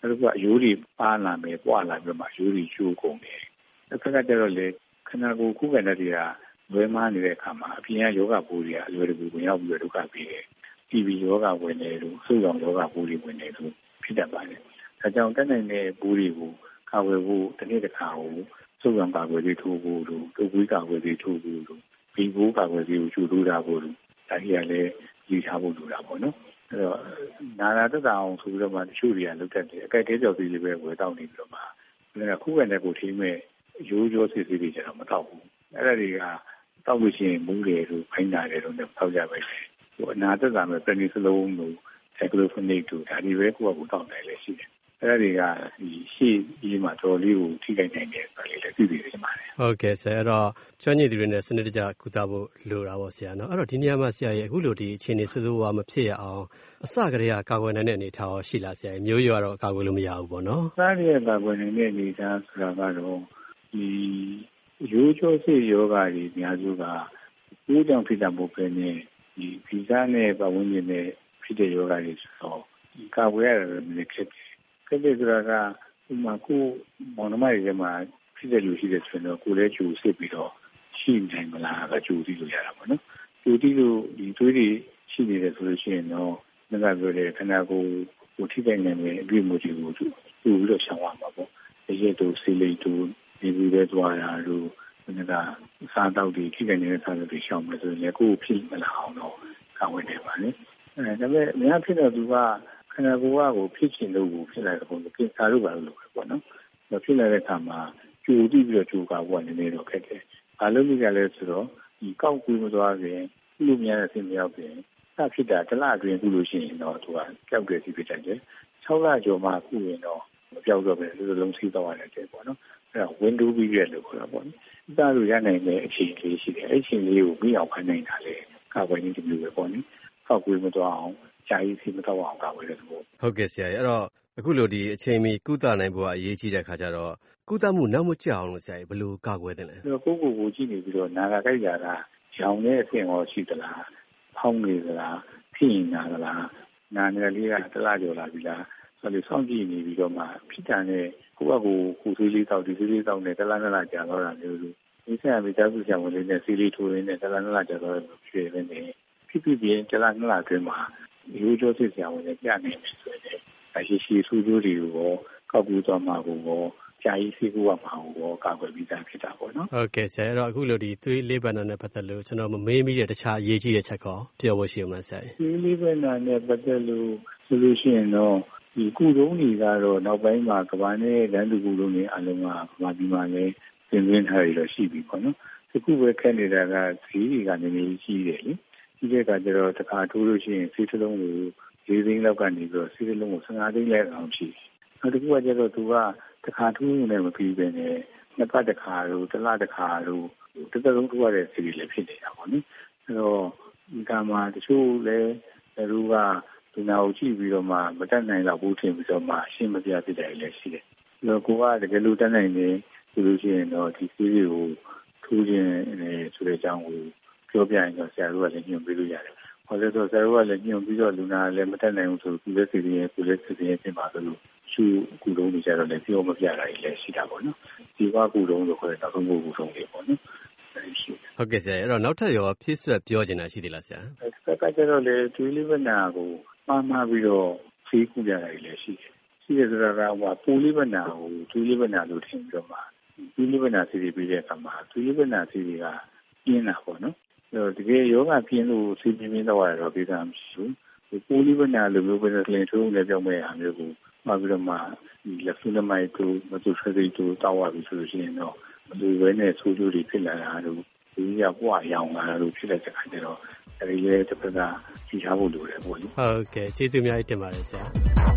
နောက်တစ်ခုကအယိုးတွေပါလာမယ်ပွားလာပြီးမှအယိုးတွေကျိုးကုန်တယ်တစ်ခါကျတော့လေခန္ဓာကိုယ်ခုခံတဲ့တွေကလွဲမားနေတဲ့အခါမှာအပြင်ကယောဂပိုးတွေကအလွယ်တကူဝင်ရောက်ပြီးတော့ဒုက္ခပေးတယ်TB ယောဂဝင်နေလို့ဆုပ်ဆောင်ယောဂပိုးတွေဝင်နေလို့ဖြစ်တတ်ပါတယ်ဒါကြောင့်တက်နိုင်တဲ့ပိုးတွေကိုကာဝယ်ဖို့တစ်နေ့တစ်ခါကိုဆုပ်ဆောင်ကာကွယ်ရေးထိုးဖို့တို့ဒုက္ခကာကွယ်ရေးထိုးဖို့တို့ဘီဘိုးကာကွယ်ရေးကိုကျူထိုးတာဖို့တို့ဒါကြီးကလည်းကြီးထားဖို့လိုတာပေါ့နော်အဲ့တော့နာနာသက်သာအောင်ဆိုပြီးတော့မှတချို့တွေကလုပ်တတ်တယ်အကြိုက်တဲကြော်စီလေးပဲဝယ်တောက်နေပြီးတော့မှခုခံတဲ့ကိုထိမဲ့ရိုးရိုးစစ်စစ်တွေကျတော့မတောက်ဘူးအဲ့ဒါတွေကတောက်လို့ရှိရင်မူးတယ်လို့ခိုင်းတာတယ်လို့တောက်ကြပဲလေဟိုအနာသက်သာမဲ့ပနီစလုံးလို့ဆိုင်ကလိုဖိနစ်တို့ဒါတွေပဲကိုယ့်အကူတောက်နိုင်လေရှိတယ်အဲ့ဒါတွေကဒီရှေ့ကြီးမှာတော်လေးကိုထိခိုက်နိုင်တယ်ဆိုလေလည်းသိသိနေပါတယ်ဟုတ်ကဲ့ဆရာအဲ့တော့ကျွမ်းကျင်သူတွေနဲ့စနစ်တကျကုသဖို့လိုတာပေါ့ဆရာနော်အဲ့တော့ဒီနေရာမှာဆရာရဲ့အခုလိုဒီအခြေအနေဆိုးဆိုးဝါးမဖြစ်ရအောင်အစကတည်းကကာကွယ်နိုင်တဲ့အနေအထားရောရှိလားဆရာမျိုးရွာတော့ကာကွယ်လို့မရဘူးပေါ့နော်အစကတည်းကကာကွယ်နိုင်တဲ့အနေအထားဆိုတာကတော့ဒီရိုးချိုးစစ်ယောဂါတွေအများစုကကိုယ်ကြောင့်ဖြစ်တာမဟုတ်ဘဲနဲ့ဒီဗီဇနဲ့ပတ်ဝန်းကျင်နဲ့ဖြစ်တဲ့ယောဂါတွေဆိုတော့ဒီကာကွယ်ရတယ်လည်းခက်တယ်ဆိုတာကဥမာကိုမောင်နှမတွေမှာဖြစ်တဲ့လူရှိတဲ့ဆိုတော့ကိုယ်လည်းကြိုစစ်ပြီးတော့ရှိနိုင်မလားကကြိုသိလို့ရတာပေါ့နော်ကြိုသိလို့ဒီသွေးတွေရှိနေတယ်ဆိုလို့ရှိရင်တော့ငါကပြောတဲ့ခန္ဓာကိုယ်ကိုထိခိုက်နိုင်တဲ့အတွေ့အကြုံတွေကိုကြိုပြီးတော့ရှောင်ရမှာပေါ့ရဲတို့ဆေးလိပ်တို့ဒီလိုပဲသွားတာတို့ငါကစားတော့ဒီထိခိုက်နေတဲ့စားတွေရှောင်မယ်ဆိုရင်လည်းကိုယ်ဖြစ်မလာအောင်တော့ကာဝယ်နေပါလေဒါပေမဲ့အများဖြစ်တဲ့သူကခန္ဓာကိုယ်ကိုဖြစ်ချင်လို့ဖြစ်လာတဲ့ပုံစံပြင်စားလို့ပါလို့ပေါ့နော်။ဖြစ်လာတဲ့အခါမှာကြိုပြီးတော့ကြိုကာဖို့နည်းနည်းတော့ခက်တယ်။ဘာလို့လဲဆိုတော့ဒီကောက်ကွေးမသွားခင်လူများတဲ့ဆင်းမြောက်ခင်စဖြစ်တာတစ်လအတွင်းခုလို့ရှိရင်တော့သူကကြောက်တယ်စီဖြစ်တယ်။6လကျော်မှခုရင်တော့မပြောက်တော့ပဲလူလုံးစီးတော့ရတယ်ပေါ့နော်။အဲ့ဒါ window period လို့ခေါ်တာပေါ့နော်။ဒါလိုရနိုင်တဲ့အချိန်လေးရှိတယ်။အဲ့အချိန်လေးကိုပြီးအောင်ခိုင်းနိုင်တာလေကာကွယ်နေတယ်မျိုးပဲပေါ့နော်။ကောက်ကွေးမသွားအောင်ကြာကြီးစီမတော့အောင်ကာဝယ်တဲ့သဘောဟုတ်ကဲ့ဆရာအဲ့တော့အခုလိုဒီအချိန်မီကုသနိုင်ဖို့အရေးကြီးတဲ့ခါကျတော့ကုသမှုနောက်မကျအောင်လို့ဆရာဘယ်လိုကာကွယ်သလဲကိုကိုကြည့်နေပြီးတော့နာကကြိုက်ကြတာရောင်တဲ့အဆင့်ရောရှိသလားဖောင်းနေသလားဖြစ်နေတာသလားနာနေလေးကတလားကျော်လာပြီလားဆိုလို့စောင့်ကြည့်နေပြီးတော့မှဖြစ်တာနဲ့ကိုယ့်ကိုဆေးလေးတောက်ဒီဆေးလေးတောက်နေတလားနလားကြာတော့တာမျိုးလို့ဒီဆရာမိသားစုဆရာဝန်လေးနဲ့ဆေးလေးထိုးရင်းနဲ့တလားနလားကြာတော့ဖြစ်နေတယ်ဖြစ်ပြီးတလားနလားအတွင်းမှာရိုးချိုးစစ်ဆရာဝန်နဲ့ပြနေတယ်ဆိုရင်ရှိဆူကျိုးတွေကိုကောက်ကူသွားမှာကိုကြာကြီးစီးကူးမှာကိုကာကွယ်ပြီးသားဖြစ်တာပေါ့နော်ဟုတ်ကဲ့ဆရာအဲ့တော့အခုလိုဒီသွေးလေးပန်းနာနဲ့ပတ်သက်လို့ကျွန်တော်မမေးမိတဲ့တခြားအရေးကြီးတဲ့ချက်ကောပြောဖို့ရှိအောင်လားဆရာသွေးလေးပန်းနာနဲ့ပတ်သက်လို့ဆိုလို့ရှိရင်တော့ဒီကုတုံးတွေကတော့နောက်ပိုင်းမှာကဘာနဲ့လမ်းသူကုတုံးတွေအလုံးကကဘာဒီမှာလည်းသင်သွင်းထားရတော့ရှိပြီပေါ့နော်ဒီခုပဲခက်နေတာကဈေးတွေကနည်းနည်းကြီးတယ်လေဒီကကျတော့တစ်ခါထိုးလို့ရှိရင်ဈေးတစ်လုံးကို4 သိန်းလောက်ကနေပြီးတော့ဈေးတစ်လုံးကို15 သိန်းလောက်အောင်ရှိတယ်နောက်တစ်ခုကကျတော့သူကတစ်ခါထိုးနေမပြီးပဲနဲ့နှစ်ပတ်တစ်ခါတို့တစ်လတစ်ခါတို့တစ်သက်လုံးထိုးရတဲ့ဈေးတွေလည်းဖြစ်နေတာပေါ့နော်အဲတော့ဒီကမှာတချို့လည်းသူကဒီနာကိုကြည့်ပြီးတော့မှမတတ်နိုင်တော့ဘူးထင်ပြီးတော့မှရှင်းမပြဖြစ်တယ်လည်းရှိတယ်။ဒါကိုကတကယ်လို့တတ်နိုင်နေဆိုလို့ရှိရင်တော့ဒီဆေးတွေကိုထိုးခြင်းဆိုတဲ့အကြောင်းကိုပြောပြရင်တော့ဆရာတို့ကလည်းညွှန်ပေးလို့ရတယ်။ဘာလို့လဲဆိုတော့ဆရာတို့ကလည်းညွှန်ပြီးတော့လူနာလည်းမတတ်နိုင်ဘူးဆိုသူလည်းစီစဉ်ပြင်ပါလို့ရှုကူလုံးတွေကြတော့လည်းပြောမပြတာကြီးလည်းရှိတာပေါ့နော်။ဒီကကူလုံးလို့ခေါ်တဲ့နောက်ဆုံးကူလုံးတွေပေါ့နော်။ဟုတ်ကဲ့ဆရာအဲ့တော့နောက်ထပ်ရောဖြည့်ဆွက်ပြောချင်တာရှိသေးလားဆရာ။ကကျတော့လေသွေးလေးပနာကိုမှားပြီးတော့ဖေးကူရတာလည်းရှိတယ်။ရှိတယ်ဆိုတာကပူလေးပနာကိုသွေးလေးပနာလို့ထင်ပြီးတော့မှသွေးလေးပနာစီးပြီးတဲ့အခါမှာသွေးလေးပနာစီးတွေကပြင်းတာပေါ့နော်။အဲ့တော့တကယ်ယောဂပြင်းလို့စီးပြင်းတော့ရတော့ပြီးသားမရှိဘူး။ပူလေးပနာလိုမျိုးပဲကလင်ထိုးလည်းပြောင်းမဲ့အားမျိုးကိုမှာပြီးတော့မှဒီလက်ဖူးလက်မိုက်တို့မတူဖက်တွေတို့တောက်ရပြီဆိုလို့ရှိရင်တော့ဒီဝဲနဲ့ဆိုးကျိုးတွေဖြစ်လာတာတို့ဒီကပွားရောင်လာတာတို့ဖြစ်တဲ့အခါကျတော့အဲဒီလေတစ်ဖက်ကကြီးထားဖို့လိုတယ်ပေါ့လေဟုတ်ကဲ့ကျေးဇူးအများကြီးတင်ပါတယ်ဆရာ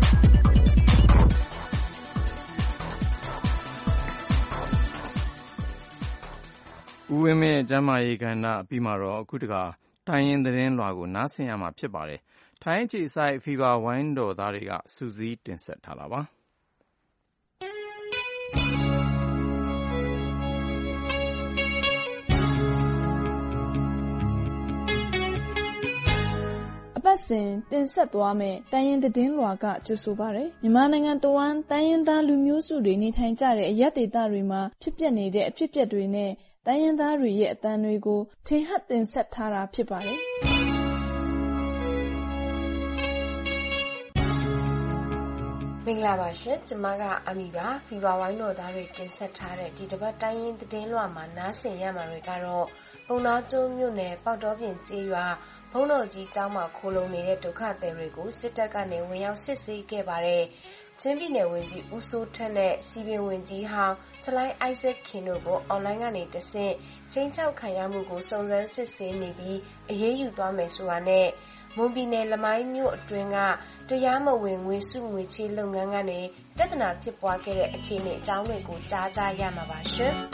ဦးဝင်းမြင့်ကျမ်းမာရေးကဏ္ဍပြီးမှတော့အခုတခါတိုင်းရင်းသတင်းလွှာကိုနားဆင်ရမှာဖြစ်ပါတယ်ထိုင်းအခြေစိုက်ဖီဗာဝိုင်းတော်သားတွေကစူးစီးတင်ဆက်ထားတာပါအပပတ်စဉ်တင်ဆက်သွားမယ့်တိုင်းရင်းသတင်းလွှာကကြိုဆိုပါရယ်မြန်မာနိုင်ငံတဝန်းတိုင်းရင်းသားလူမျိုးစုတွေနေထိုင်ကြတဲ့အရပ်ဒေသတွေမှာဖြစ်ပျက်နေတဲ့အဖြစ်အပျက်တွေနဲ့တိုင်းရင်းသားတွေရဲ့အသံတွေကိုထင်ဟပ်တင်ဆက်ထားတာဖြစ်ပါတယ်မင်္ဂလာပါရှင်ကျမကအမီပါဖီဗာဝိုင်းတော်သားတွေတင်ဆက်ထားတဲ့ဒီတစ်ပတ်တိုင်းရင်းသတင်းလွှာမှာနားဆင်ရမှာတွေကတော့ပုံနာကျွန်းမြို့နယ်ပေါက်တော်ပြင်ကျေးရွာဘုံတော်ကြီးကျောင်းမှာခိုလုံနေတဲ့ဒုက္ခသည်တွေကိုစစ်တပ်ကနေဝင်ရောက်စစ်ဆေးခဲ့ပါတယ်ချင်းပြည်နယ်ဝန်ကြီးဦးစိုးထက်နဲ့စီပင်ဝန်ကြီးဟောင်းဆလိုင်းအိုက်ဇက်ခင်တို့ကိုအွန်လိုင်းကနေတဆင့်ချင်းချောက်ခံရမှုကိုစုံစမ်းစစ်ဆေးနေပြီးအရေးယူသွားမယ်ဆိုတာနဲ့မွန်ပြည်နယ်လမိုင်းမြို့အတွင်းကတရားမဝင်ငွေစုငွေချေးလုပ်ငန်းကနေပြဿနာဖြစ်ပွားခဲ့တဲ့အခြေအနေအကြောင်းတွေကိုကြားကြရမှာပါရှင်။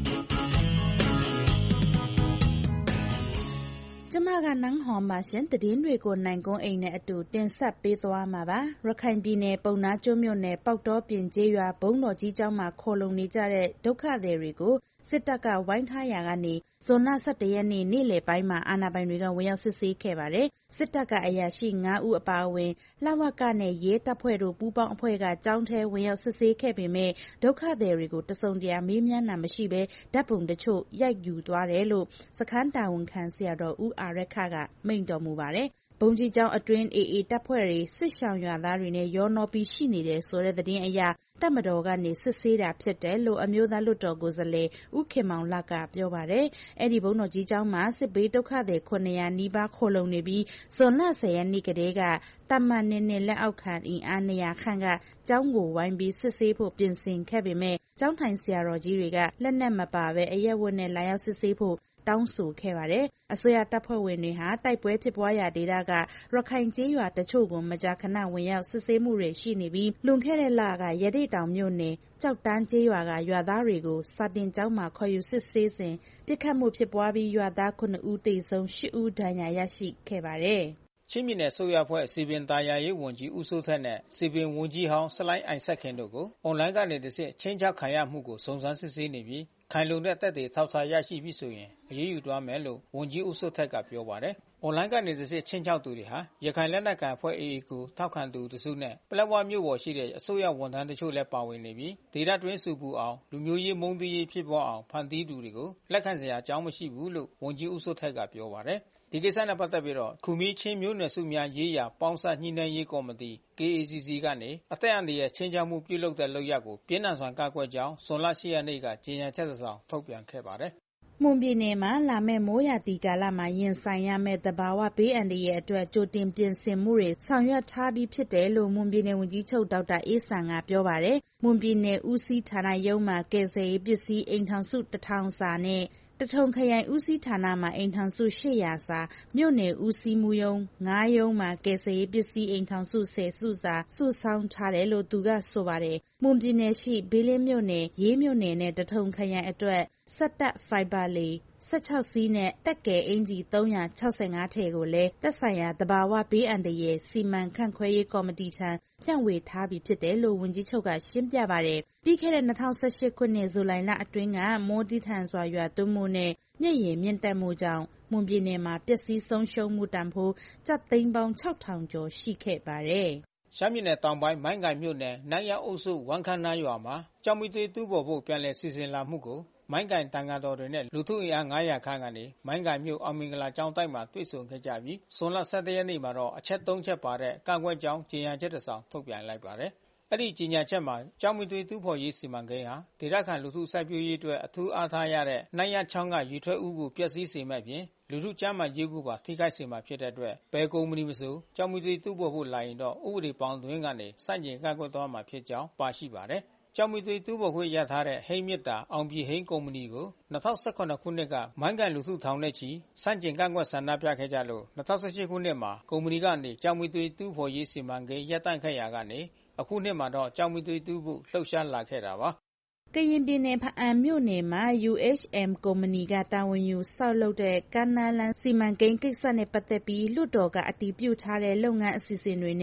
ကျမကနန်းဟော်ပါရှင်သတင်းတွေကိုနိုင်ကုန်းအိမ်နဲ့အတူတင်ဆက်ပေးသွားမှာပါရခိုင်ပြည်နယ်ပုံနာကျွန်းမြို့နယ်ပေါက်တော်ပြင်ကျေးရွာဘုံတော်ကြီးကျောင်းမှာခေါ်လုံနေကြတဲ့ဒုက္ခသည်တွေကိုစစ်တပ်ကဝိုင်းထားရာကနေဇွန်လ17ရက်နေ့နေ့လယ်ပိုင်းမှာအာဏာပိုင်တွေကဝင်ရောက်စစ်ဆေးခဲ့ပါတယ်စစ်တပ်ကအရာရှိ9ဦးအပါအဝင်လဝကနဲ့ရဲတပ်ဖွဲ့တို့ပူးပေါင်းအဖွဲ့ကကျောင်းထဲဝင်ရောက်စစ်ဆေးခဲ့ပေမဲ့ဒုက္ခသည်တွေကိုတစုံတရာမေးမြန်းတာမရှိဘဲဓာတ်ပုံတချို့ရိုက်ယူသွားတယ်လို့စခန်းတာဝန်ခံဆရာတော်ဦးအာရခကမိန့်တော်မူပါတယ်ဘုံကြီးကျောင်းအတွင်း AA တပ်ဖွဲ့တွေစစ်ရှောင်ရွာသားတွေနဲ့ရောနှောပြီးရှိနေတယ်ဆိုတဲ့သတင်းအရတပ်မတော်ကနေစစ်ဆေးတာဖြစ်တယ်လို့အမျိုးသားလွှတ်တော်ကိုယ်စားလှယ်ဦးခင်မောင်လကပြောပါတယ်။အဲ့ဒီဘုံတော်ကြီးကျောင်းမှာစစ်ဘေးဒုက္ခသည်900နီးပါးခိုလုံနေပြီးဇွန်လ10ရက်နေ့ကတည်းကတမန်နဲ့လက်အောက်ခံအင်အား200ခန့်ကကျောင်းကိုဝိုင်းပြီးစစ်ဆေးဖို့ပြင်ဆင်ခဲ့ပေမဲ့ကျောင်းထိုင်ဆရာတော်ကြီးတွေကလက်နက်မပါဘဲအရက်ဝတ်နဲ့လာရောက်စစ်ဆေးဖို့တောင်းဆိုခဲ့ပါတယ်။အစိုးရတပ်ဖွဲ့ဝင်တွေဟာတိုက်ပွဲဖြစ်ပွားရာဒေသကရခိုင်ကျေးရွာတချို့ကိုမကြာခဏဝင်ရောက်စစ်ဆေးမှုတွေရှိနေပြီးလွန်ခဲ့တဲ့လကရသေ့တောင်မြို့နယ်ကြောက်တန်းကျေးရွာကရွာသားတွေကိုစာတင်ကျောင်းမှာခေါ်ယူစစ်ဆေးစဉ်ပစ်ခတ်မှုဖြစ်ပွားပြီးရွာသား9ဦးသေဆုံး10ဦးဒဏ်ရာရရှိခဲ့ပါတယ်။ချင်းပြည်နယ်ဆိုရဖွဲ့စီပင်သားယာရေးဝန်ကြီးဦးစိုးထက်နဲ့စီပင်ဝန်ကြီးဟောင်းဆလိုင်းအိုင်ဆက်ခင်တို့ကိုအွန်လိုင်းကနေတဆင့်ချင်းချောက်ခံရမှုကိုစုံစမ်းစစ်ဆေးနေပြီးခိုင်လုံတဲ့သက်သေထောက်ထားရရှိပြီဆိုရင်အရေးယူသွားမယ်လို့ဝန်ကြီးဦးစိုးထက်ကပြောပါတယ်။အွန်လိုင်းကနေတဆင့်ချင်းချောက်သူတွေဟာရခိုင်လက်နက်ကိုင်အဖွဲ့ AA ကိုထောက်ခံသူတစုနဲ့ပလက်ဝမြို့ပေါ်ရှိတဲ့အစိုးရဝန်ထမ်းတချို့လည်းပါဝင်နေပြီးဒေသတွင်းစုပူအောင်လူမျိုးရေးမုန်းတီးရေးဖြစ်ပေါ်အောင်ဖန်တီးသူတွေကိုလက်ခံစရာအကြောင်းမရှိဘူးလို့ဝန်ကြီးဦးစိုးထက်ကပြောပါတယ်။ဒီကိစ္စနဲ့ပတ်သက်ပြီးတော့ခူမီချင်းမျိုးနွယ်စုများရေးရာပေါင်းစပ်ညှိနှိုင်းရေးကော်မတီ KACC ကနေအသက်အန္တရာယ်ချင်းချောက်မှုပြုလုပ်တဲ့လုပ်ရပ်ကိုပြင်းထန်စွာကန့်ကွက်ကြောင်းဇွန်လ10ရက်နေ့ကကြေညာချက်တစ်စောင်ထုတ်ပြန်ခဲ့ပါတယ်။မွန်ပြည်နယ်မှာလာမယ့်မိုးရာသီကာလမှာရင်ဆိုင်ရမယ့်သဘာဝဘေးအန္တရာယ်အတွက်ကြိုတင်ပြင်ဆင်မှုတွေဆောင်ရွက်ထားပြီးဖြစ်တယ်လို့မွန်ပြည်နယ်ဝန်ကြီးချုပ်ဒေါက်တာအေးဆန်ကပြောပါတယ်။မွန်ပြည်နယ်ဦးစီးဌာနရုံးမှာကယ်ဆယ်ရေးပစ္စည်းအိမ်ထောင်စု1000စာနဲ့တထုံခရိုင်ဦးစီးဌာနမှာအိမ်ထောင်စု800စာမြို့နယ်ဦးစီးမှုရုံး9ရုံးမှာကယ်ဆယ်ရေးပစ္စည်းအိမ်ထောင်စု10စုစာစုဆောင်းထားတယ်လို့သူကဆိုပါတယ်။မွန်ပြည်နယ်ရှိဘေးလင်းမြို့နယ်ရေးမြို့နယ်နဲ့တထုံခရိုင်အတွက်စက်တပ်ဖိုင်ဘာလီ16စီးနဲ့တက်ကယ်အင်ဂျီ365ထည်ကိုလည်းသက်ဆိုင်ရာသဘာဝဘေးအန္တရာယ်စီမံခန့်ခွဲရေးကော်မတီထံဖြန့်ဝေထားပြီးဖြစ်တယ်လို့ဝန်ကြီးချုပ်ကရှင်းပြပါတယ်။ပြီးခဲ့တဲ့2018ခုနှစ်ဇူလိုင်လအတွင်းကမိုးတိထန်စွာရွာသွန်းမှုနဲ့မျက်ရည်မြင့်တက်မှုကြောင့်မွန်ပြည်နယ်မှာပျက်စီးဆုံးရှုံးမှုတန်ဖိုးကျပ်သိန်းပေါင်း6000ကျော်ရှိခဲ့ပါတယ်။ရှမ်းပြည်နယ်တောင်ပိုင်းမိုင်းကိုင်မြို့နယ်နန်းရအုပ်စုဝမ်ခန်းနားရွာမှာကြောင်မီသွေးတူးပေါ်ဖို့ပြန်လည်စီစဉ်လာမှုကိုမိုင်းကိုင်တန်ဃာတော်တွေနဲ့လူထုအင်အား900ခန့်ကနေမိုင်းကိုင်မြို့အောင်မင်္ဂလာကျောင်းတိုက်မှာတွေ့ဆုံခဲ့ကြပြီးဇွန်လ17ရက်နေ့မှာတော့အချက်3ချက်ပါတဲ့ကန့်ကွက်ကြောင်းကြေညာချက်တစ်စောင်ထုတ်ပြန်လိုက်ပါတယ်။အဲ့ဒီကြေညာချက်မှာကျောင်းမီသွေးတူးဖော်ရေးစီမံကိန်းဟာဒေသခံလူထုစိုက်ပျိုးရေးအတွက်အထူးအားထားရတဲ့နိုင်ရချောင်းကရေထွက်ဦးကိုပျက်စီးစေမဲ့ပြင်လူထုကျန်းမာရေးကိုပါထိခိုက်စေမှာဖြစ်တဲ့အတွက်ဘယ်ကုမ္ပဏီမဆိုကျောင်းမီသွေးတူးဖော်ဖို့လာရင်တော့ဥပဒေပေါင်းတွင်ကနေစန့်ကျင်ကန့်ကွက်သွားမှာဖြစ်ကြောင်းပါရှိပါတယ်။ကျောင်းမီသွေးတူးဖော်ခွင့်ရထားတဲ့ဟိန်းမြစ်တာအောင်ပြည်ဟိန်းကုမ္ပဏီကို2018ခုနှစ်ကမိုင်းကန်လူထုထောင်နဲ့ချီစန့်ကျင်ကန့်ကွက်ဆန္ဒပြခဲ့ကြလို့2018ခုနှစ်မှာကုမ္ပဏီကနေကျောင်းမီသွေးတူးဖော်ရေးစီမံကိန်းရပ်တန့်ခဲ့ရာကနေအခုနှစ်မှာတော့ကျောင်းမီသွေးတူးဖို့လှုပ်ရှားလာခဲ့တာပါ။ကရင်ပြည်နယ်ဖအံမြို့နယ်မှာ UHM ကုမ္ပဏီကတာဝန်ယူဆောက်လုပ်တဲ့ကမ်းနားလမ်းစီမံကိန်းကိစ္စနဲ့ပတ်သက်ပြီးလွှတ်တော်ကအတည်ပြုထားတဲ့လုပ်ငန်းအစီအစဉ်တွေနဲ့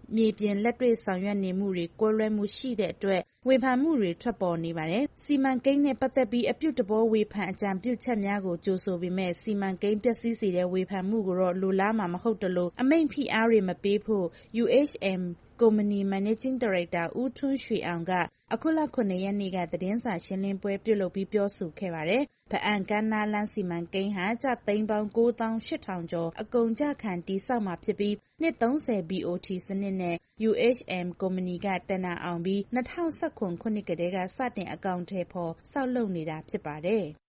မြေပြင်လက်တွေ့ဆောင်ရွက်နေမှုတွေကွဲလွဲမှုရှိတဲ့အတွက်ဝေဖန်မှုတွေထွက်ပေါ်နေပါတယ်။စီမံကိန်းနဲ့ပတ်သက်ပြီးအပြုသဘောဝေဖန်အကြံပြုချက်များကိုကြိုဆိုပေမဲ့စီမံကိန်းပျက်စီးစေတဲ့ဝေဖန်မှုကိုတော့လိုလားမှာမဟုတ်သလိုအမိန့်ဖိအားတွေမပေးဖို့ UHM ကုမ္ပဏီ Managing Director ဦးထွန်းရွှေအောင်ကအခုလ 9 ရက်နေ့ကသတင်းစာရှင်းလင်းပွဲပြုလုပ်ပြီးပြောဆိုခဲ့ပါတယ်။ဗအံကမ်းနားလမ်းစီမံကိန်းဟာကျပ်သိန်းပေါင်း 9,800 ကျော်အကုန်ကျခံတည်ဆောက်မှာဖြစ်ပြီးနှစ် 30 BOT စနစ်နဲ့ UHM ကုမ္ပဏီကတင်ဒါအောင်ပြီး2019 ခုနှစ်ကတည်းကစတင်အကောင်အထည်ဖော်ဆောက်လုပ်နေတာဖြစ်ပါတယ်။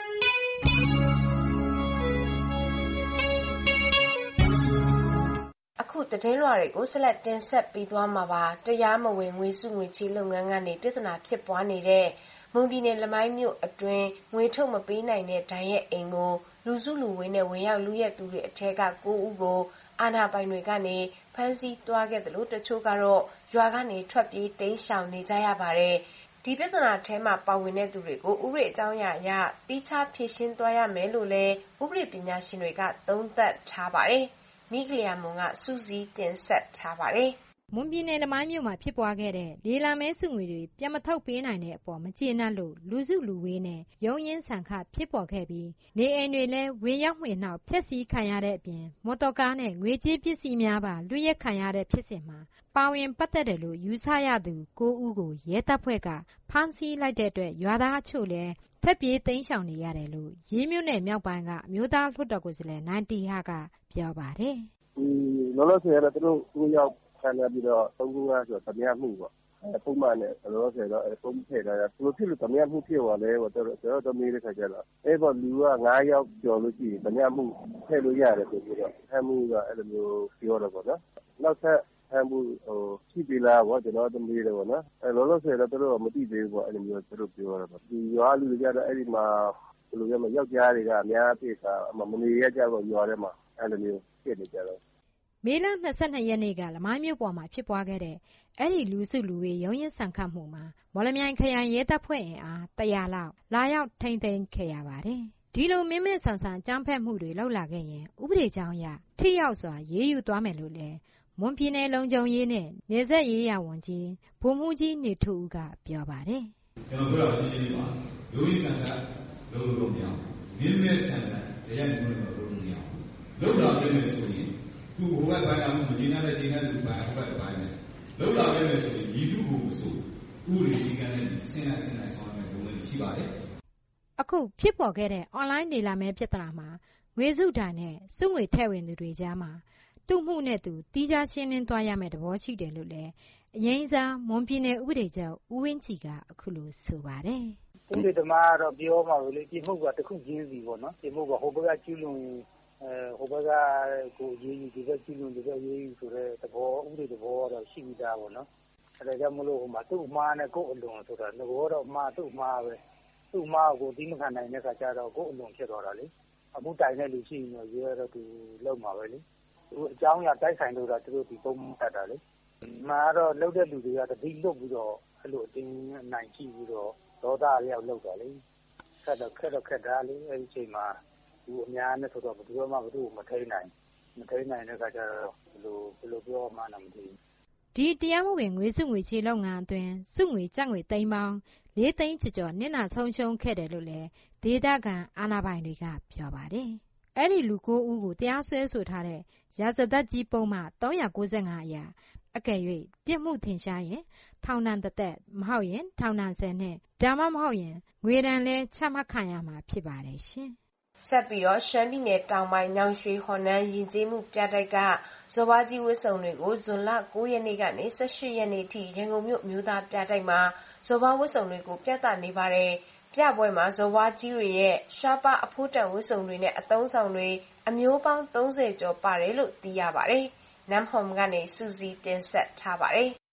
အခုသတင်းလွှာတွေကိုဆက်လက်တင်ဆက်ပေးသွားမှာပါတရားမဝင်ငွေစုငွေချေးလုပ်ငန်းကနေပြဿနာဖြစ်ပွားနေတဲ့မွန်ပြည်နယ်လမိုင်းမြို့အတွင်းငွေထုတ်မပေးနိုင်တဲ့ဒဏ်ရဲ့အိမ်ကိုလူစုလူဝေးနဲ့ဝင်ရောက်လူရက်သူတွေအထက်က 9 ဦးကိုအာဏာပိုင်တွေကနေဖမ်းဆီးသွားခဲ့တယ်လို့တချို့ကတော့ရွာကနေထွက်ပြေးတိမ်းရှောင်နေကြရပါတယ်ဒီပြဿနာထဲမှာပါဝင်တဲ့သူတွေကိုဥပဒေအကြောင်းအရာတိကျဖြေရှင်းသွားရမယ်လို့လည်းဥပဒေပညာရှင်တွေကသုံးသပ်ထားပါတယ်မိဂလျာမွန်ကစူးစီးတင်ဆက်ထားပါတယ်မွန်ပြည်နယ်လမိုင်းမြို့မှာဖြစ်ပွားခဲ့တဲ့လေလံမဲစုငွေတွေပြန်မထုတ်ပေးနိုင်တဲ့အပေါ်မကျေနပ်လို့လူစုလူဝေးနဲ့ရုံးရင်းဆန်ခတ်ဖြစ်ပေါ်ခဲ့ပြီးနေအိမ်တွေလည်းဝေရောက်မှွေနှောက်ဖျက်ဆီးခံရတဲ့အပြင်မော်တော်ကားနဲ့ငွေကြေးပစ္စည်းများပါလွှဲခံရတဲ့ဖြစ်စဉ်မှာပါဝင်ပတ်သက်တယ်လို့ယူဆရသူ 9 ဦးကိုရဲတပ်ဖွဲ့ကဖမ်းဆီးလိုက်တဲ့အတွက်ရွာသားအချို့လည်းထွက်ပြေးတိမ်းရှောင်နေရတယ်လို့ရေးမြို့နယ်မြောက်ပိုင်းကအမျိုးသားလွှတ်တော်ကိုယ်စားလှယ်နိုင်တီဟာကပြောပါတယ်လောလောဆယ်ကတော့သူတို့ရောက်ခံရပြီးတော့3ခုဆိုတော့တမရမှုပေါ့ပုံမှန်နဲ့လောလောဆယ်တော့ပုံထည့်ထားတာသူတို့ဖြစ်လို့တမရမှုဖြစ်သွားလဲတော့ကျွန်တော်မေးတဲ့ခါကျတော့ပေါ့လူက9ယောက်ကျော်လို့ရှိရင်တမရမှုထည့်လို့ရတယ်ဆိုပြီးတော့ဖမ်းမှုကအဲ့လိုမျိုးပြောတော့ပေါ့နော်နောက်ထပ်ဖမ်းမှုရှိပြီလားပေါ့ကျွန်တော်မေးတယ်ပေါ့နော်လောလောဆယ်တော့သူတို့မသိသေးဘူးပေါ့အဲ့လိုမျိုးသူတို့ပြောတော့ဒီရွာလူတွေကြတော့အဲ့ဒီမှာဘယ်လိုလဲမယောက်ျားတွေကအများပြည့်တာမနေရကြတော့ရွာထဲမှာအဲ့လိုမျိုးဖြစ်နေကြတော့မေလ 22 ရက်နေ့ကလမိုင်းမြို့ပေါ်မှာဖြစ်ပွားခဲ့တဲ့အဲ့ဒီလူစုလူဝေးရုံးရင်းဆန်ခတ်မှုမှာမော်လမြိုင်ခရိုင်ရဲတပ်ဖွဲ့အင်အား100လောက်လာရောက်ထိန်းသိမ်းခဲ့ရပါတယ်။ဒီလိုမင်းမဲ့ဆန်ဆန်ကြမ်းဖက်မှုတွေလောက်လာခဲ့ရင်ဥပဒေကြောင်းအရထိရောက်စွာရေးယူသွားမယ်လို့လည်းမွန်ပြည်နယ်လုံခြုံရေးနဲ့နယ်စပ်ရေးရာဝန်ကြီးဗိုလ်မှူးကြီးနေထွန်းကပြောပါတယ်။ကျွန်တော်ပြောတာရှင်းရှင်းလေးပါ။ရုံးရင်းဆန်ခတ်လုပ်လို့မရဘူး။မင်းမဲ့ဆန်ဆန်ဇယက်မှုလို့လုပ်လို့မရဘူး။လုပ်လာတယ်ဆိုရင်သူ့ဘဝပိုင်းအောင်မကျေနပ်တဲ့ချိန်နဲ့လူပိုင်းဟိုဘက်ပိုင်းနဲ့လောက်လာခဲ့မယ်ဆိုရင်ဤသူ့ကိုမဆိုဥပဒေစည်းကမ်းနဲ့ဆင်းလိုက်ဆောင်ရမယ်ပုံစံရှိပါတယ်အခုဖြစ်ပေါ်ခဲ့တဲ့ online နေလာမဲ့ပြဿနာမှာငွေစုတန်းနဲ့စုငွေထည့်ဝင်သူတွေကြားမှာသူ့မှုနဲ့သူတီးခြားရှင်းလင်းသွားရမယ့်သဘောရှိတယ်လို့လည်းအရင်စားမွန်ပြည်နယ်ဥပဒေချုပ်ဦးဝင်းကြည်ကအခုလိုဆိုပါတယ်ဥပဒေသမားကတော့ပြောမှာလေဒီမှုကတစ်ခုချင်းစီပေါ့နော်ဒီမှုကဟိုဘက်ကကျူးလွန်ဟိုဘက်ကကိုရေးယူဒီဘက်ကျူးလွန်ဒီဘက်ရေးယူဆိုတဲ့သဘောဥပဒေသဘောတော့ရှိပြီးသားပေါ့နော်အဲဒါကြောင့်မလို့ဟိုမှာသူ့အမှားနဲ့ကိုယ့်အလွန်ဆိုတာငဘောတော့အမှားသူ့အမှားပဲသူ့အမှားကိုဒီမခံနိုင်တဲ့ခါကျတော့ကိုယ့်အလွန်ဖြစ်သွားတာလေအမှုတိုင်တဲ့လူရှိရင်တော့ရဲတော့သူလောက်မှာပဲလေသူအကြောင်းအရာတိုက်ဆိုင်လို့တော့သူတို့ဒီပုံမှန်တတ်တာလေမှာတော့လောက်တဲ့လူတွေကတတိလွတ်ပြီးတော့အဲ့လိုအတင်းနိုင်ကြည့်ပြီးတော့ဒေါသအလျောက်လောက်တာလေခက်တော့တာလေအဲ့ဒီအချိန်မှာသူအများနဲ့ဆိုတော့ဘယ်သူမှမထိန်းနိုင်တဲ့ခါကျတော့ဘယ်လိုပြောမှန်းမသိဘူးဒီတရားမဝင်ငွေစုငွေချေလုပ်ငန်းအတွင်းစုငွေကျပ်ငွေသိန်းပေါင်း4 သိန်းကျော်နစ်နာဆုံးရှုံးခဲ့တယ်လို့လည်းဒေသခံအာဏာပိုင်တွေကပြောပါတယ်။အဲ့ဒီလူ9ဦးကိုတရားစွဲဆိုထားတဲ့ရာဇသတ်ကြီးပုံမှန်395အရာအကယ်၍ပြစ်မှုထင်ရှားရင်ထောင်ဒဏ်တစ်သက်မဟုတ်ရင်ထောင်ဒဏ်10နှစ်ဒါမှမဟုတ်ရင်ငွေဒဏ်လည်းချမှတ်ခံရမှာဖြစ်ပါတယ်ရှင်။ဆက်ပြီးတော့ရှမ်းပြည်နယ်တောင်ပိုင်းညောင်ရွှေဟော်နန်းယဉ်ကျေးမှုပြတိုက်ကဇော်ဘာကြီးဝတ်စုံတွေကိုဇွန်လ9ရက်နေ့ကနေ18ရက်နေ့ထိရန်ကုန်မြို့မျိုးသားပြတိုက်မှာဇော်ဘာဝတ်စုံတွေကိုပြသနေပါတယ်။ပြပွဲမှာဇော်ဘာကြီးတွေရဲ့ရှားပါအဖိုးတန်ဝတ်စုံတွေနဲ့အသုံးဆောင်တွေအမျိုးပေါင်း30ကျော်ပါတယ်လို့သိရပါတယ်။နမ်ဟွန်ကနေစူစီတင်ဆက်ထားပါတယ်။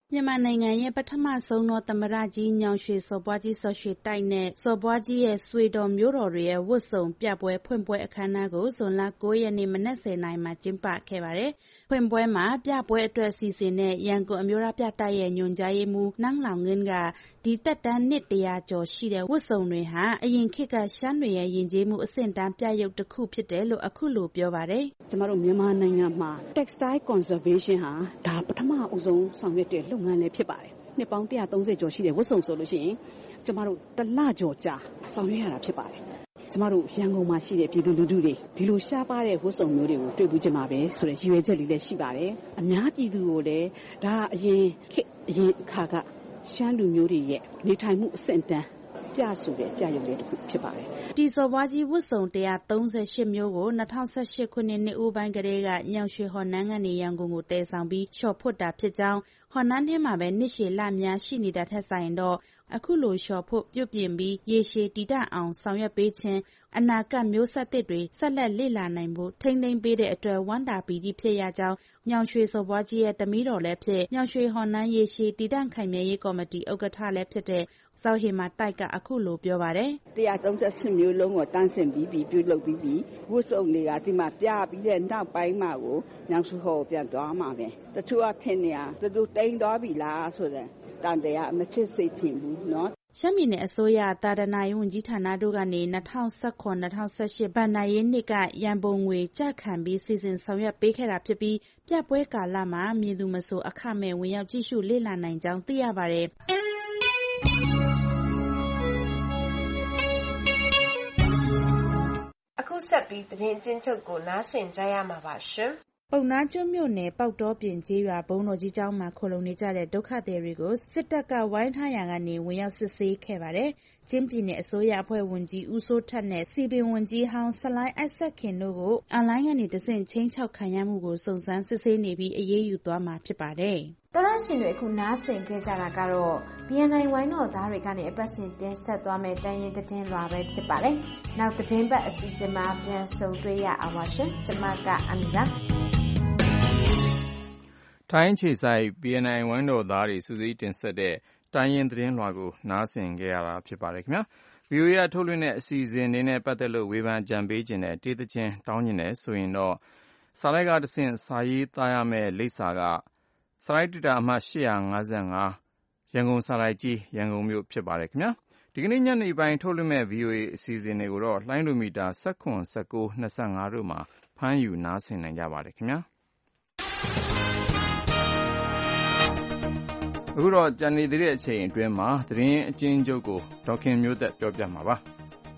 မြန်မာနိုင်ငံရဲ့ပထမဆုံးသောသမ္မတကြီးညောင်ရွှေစော်ဘွားကြီးစော်ရွှေတိုက်နဲ့စော်ဘွားကြီးရဲ့ဆွေတော်မျိုးတော်တွေရဲ့ဝတ်စုံပြပွဲဖွင့်ပွဲအခမ်းအနားကိုဇွန်လ 9 ရက်နေ့မနက် 10 နာရီမှာကျင်းပခဲ့ပါတယ်။ဖွင့်ပွဲမှာပြပွဲအတွက်စီစဉ်တဲ့ရန်ကုန်အမျိုးသားပြတိုက်ရဲ့ညွှန်ကြားရေးမှူးနန်းလောင်ငင်းကဒီသက်တမ်းနှစ်100ကျော်ရှိတဲ့ဝတ်စုံတွေဟာအရင်ခေတ်ကရှမ်းတွေရဲ့ယဉ်ကျေးမှုအဆင့်တန်းပြရုပ်တစ်ခုဖြစ်တယ်လို့အခုလိုပြောပါတယ်။ကျမတို့မြန်မာနိုင်ငံမှာ textile conservation ဟာဒါပထမအဦးဆုံးဆောင်ရွက်တဲ့လုပ်ငန်းလည်းဖြစ်ပါတယ်။နှစ်ပေါင်း130ကျော်ရှိတဲ့ဝတ်စုံဆိုလို့ရှိရင်ကျမတို့တစ်လကျော်ကြာဆောင်ရွက်ရတာဖြစ်ပါတယ်။ကျမတို့ရန်ကုန်မှာရှိတဲ့ပြည်သူလူထုတွေဒီလိုရှားပါတဲ့ဝတ်စုံမျိုးတွေကိုတွေ့ဘူးကြမှာပဲဆိုတဲ့ရည်ရွယ်ချက်လေးလည်းရှိပါတယ်။အများပြည်သူကိုလည်းဒါအရင်အခါကရှမ်းလူမျိုးတွေရဲ့နေထိုင်မှုအဆင့်တန်းပြဆိုတဲ့ပြရုပ်လေးတစ်ခုဖြစ်ပါတယ်။ဒီစော်ဘွားကြီးဝတ်စုံ138မျိုးကို2018ခုနှစ်နှစ်ဦးပိုင်းကတည်းကညောင်ရွှေဟော်နန်းကနေရန်ကုန်ကိုတည်ဆောင်ပြီးလျှော်ဖွတ်တာဖြစ်ကြောင်းဟော်နန်းထဲမှာပဲနှစ်ရှည်လများရှိနေတာထက်ဆိုင်တော့အခုလိုလျှော်ဖွတ်ပြုပြင်ပြီးရေရှည်တည်တံ့အောင်ဆောင်ရွက်ပေးခြင်းအနာဂတ်မျိုးဆက်သစ်တွေဆက်လက်လေ့လာနိုင်ဖို့ထိန်းသိမ်းပေးတဲ့အတွက်ဝမ်းသာပီတိဖြစ်ရကြောင်းညောင်ရွှေစော်ဘွားကြီးရဲ့သမီးတော်လည်းဖြစ်ညောင်ရွှေဟော်နန်းရေရှည်တည်တံ့ခိုင်မြဲရေးကော်မတီဥက္ကဋ္ဌလည်းဖြစ်တဲ့စောဟေမာတိုက်ကအခုလိုပြောပါတယ် 138မျိုးလုံးကိုတန်းဆင်ပြီးပြုလုပ်ပြီးဝတ်စုံတွေကဒီမှာပြပြီးတဲ့နောက်ပိုင်းမှာကိုညောင်ရွှေဟော်ပြန်သွားမှာပဲတချို့ကထင်နေရသူတို့တိမ်သွားပြီလားဆိုတဲ့တန်တရားမချစ်စိတ်ထင်ဘူးเนาะရှမ်းပြည်နယ်အစိုးရသာသနာရေးဝန်ကြီးဌာနတို့ကနေ2019-2018ဘဏ္ဍာရေးနှစ်ကရန်ပုံငွေကျခံပြီးစီစဉ်ဆောင်ရွက်ပေးခဲ့တာဖြစ်ပြီးပြပွဲကာလမှာမည်သူမဆိုအခမဲ့ဝင်ရောက်ကြည့်ရှုလေ့လာနိုင်ကြောင်းသိရပါတယ်အခုဆက်ပြီးသတင်းကျဉ်းချုပ်ကိုနားဆင်ကြရမှာပါရှင်ပုဏ္ဏားကျွန်းမြို့နယ်ပေါက်တောပြင်ကျေးရွာဘုန်းတော်ကြီးကျောင်းမှာခိုလုံနေကြတဲ့ဒုက္ခသည်တွေကိုစစ်တပ်ကဝိုင်းထားရာကနေဝင်ရောက်စစ်ဆေးခဲ့ပါတယ်။ချင်းပြည်နယ်အစိုးရအဖွဲ့ဝန်ကြီးဦးစိုးထက်နဲ့စီပင်ဝန်ကြီးဟောင်းဆလိုင်းအိုက်ဆက်ခင်တို့ကိုအွန်လိုင်းကနေတဆင့်ချင်းချောက်ခံရမှုကိုစုံစမ်းစစ်ဆေးနေပြီးအရေးယူသွားမှာဖြစ်ပါတယ်။တော်ရရှင်တွေအခုနားဆင်ခဲ့ကြတာကတော့ BNI ဝိုင်းတော်သားတွေကနေအပတ်စဉ်တင်ဆက်သွားမယ့်တိုင်းရင်းသတင်းလွှာပဲဖြစ်ပါတယ်။နောက်သတင်းပတ်အစီအစဉ်မှာပြန်ဆုံတွေ့ရအောင်ပါရှင်။ကျွန်မကအမီပါထိုင်းခြေဆိုင် BNI ဝိုင်းတော်သားတွေစုစည်းတင်ဆက်တဲ့တိုင်းရင်းသတင်းလွှာကိုနားဆင်ခဲ့ရတာဖြစ်ပါတယ်ခင်ဗျာ VOA ကထုတ်လွှင့်တဲ့အစီအစဉ်တွေနဲ့ပတ်သက်လို့ဝေဖန်ကြံပေးခြင်းနဲ့တေးသချင်းတောင်းခြင်းနဲ့ဆိုရင်တော့စာလိုက်ကတဆင့်စာရေးသားရမယ့်လိပ်စာကစာလိုက်တူတာအမှတ်855ရန်ကုန်စာလိုက်ကြီးရန်ကုန်မြို့ဖြစ်ပါတယ်ခင်ဗျာဒီကနေ့ညနေပိုင်းထုတ်လွှင့်မဲ့ VOA အစီအစဉ်တွေကိုတော့လိုင်းလိုမီတာ19 19 25တို့မှာဖမ်းယူနားဆင်နိုင်ကြပါတယ်ခင်ဗျာအခုတော့ကြံနေသေးတဲ့အချိန်အတွင်းမှာသတင်းအကျဉ်းချုပ်ကိုဒေါခင်မျိုးသက်ပြောပြမှာပါ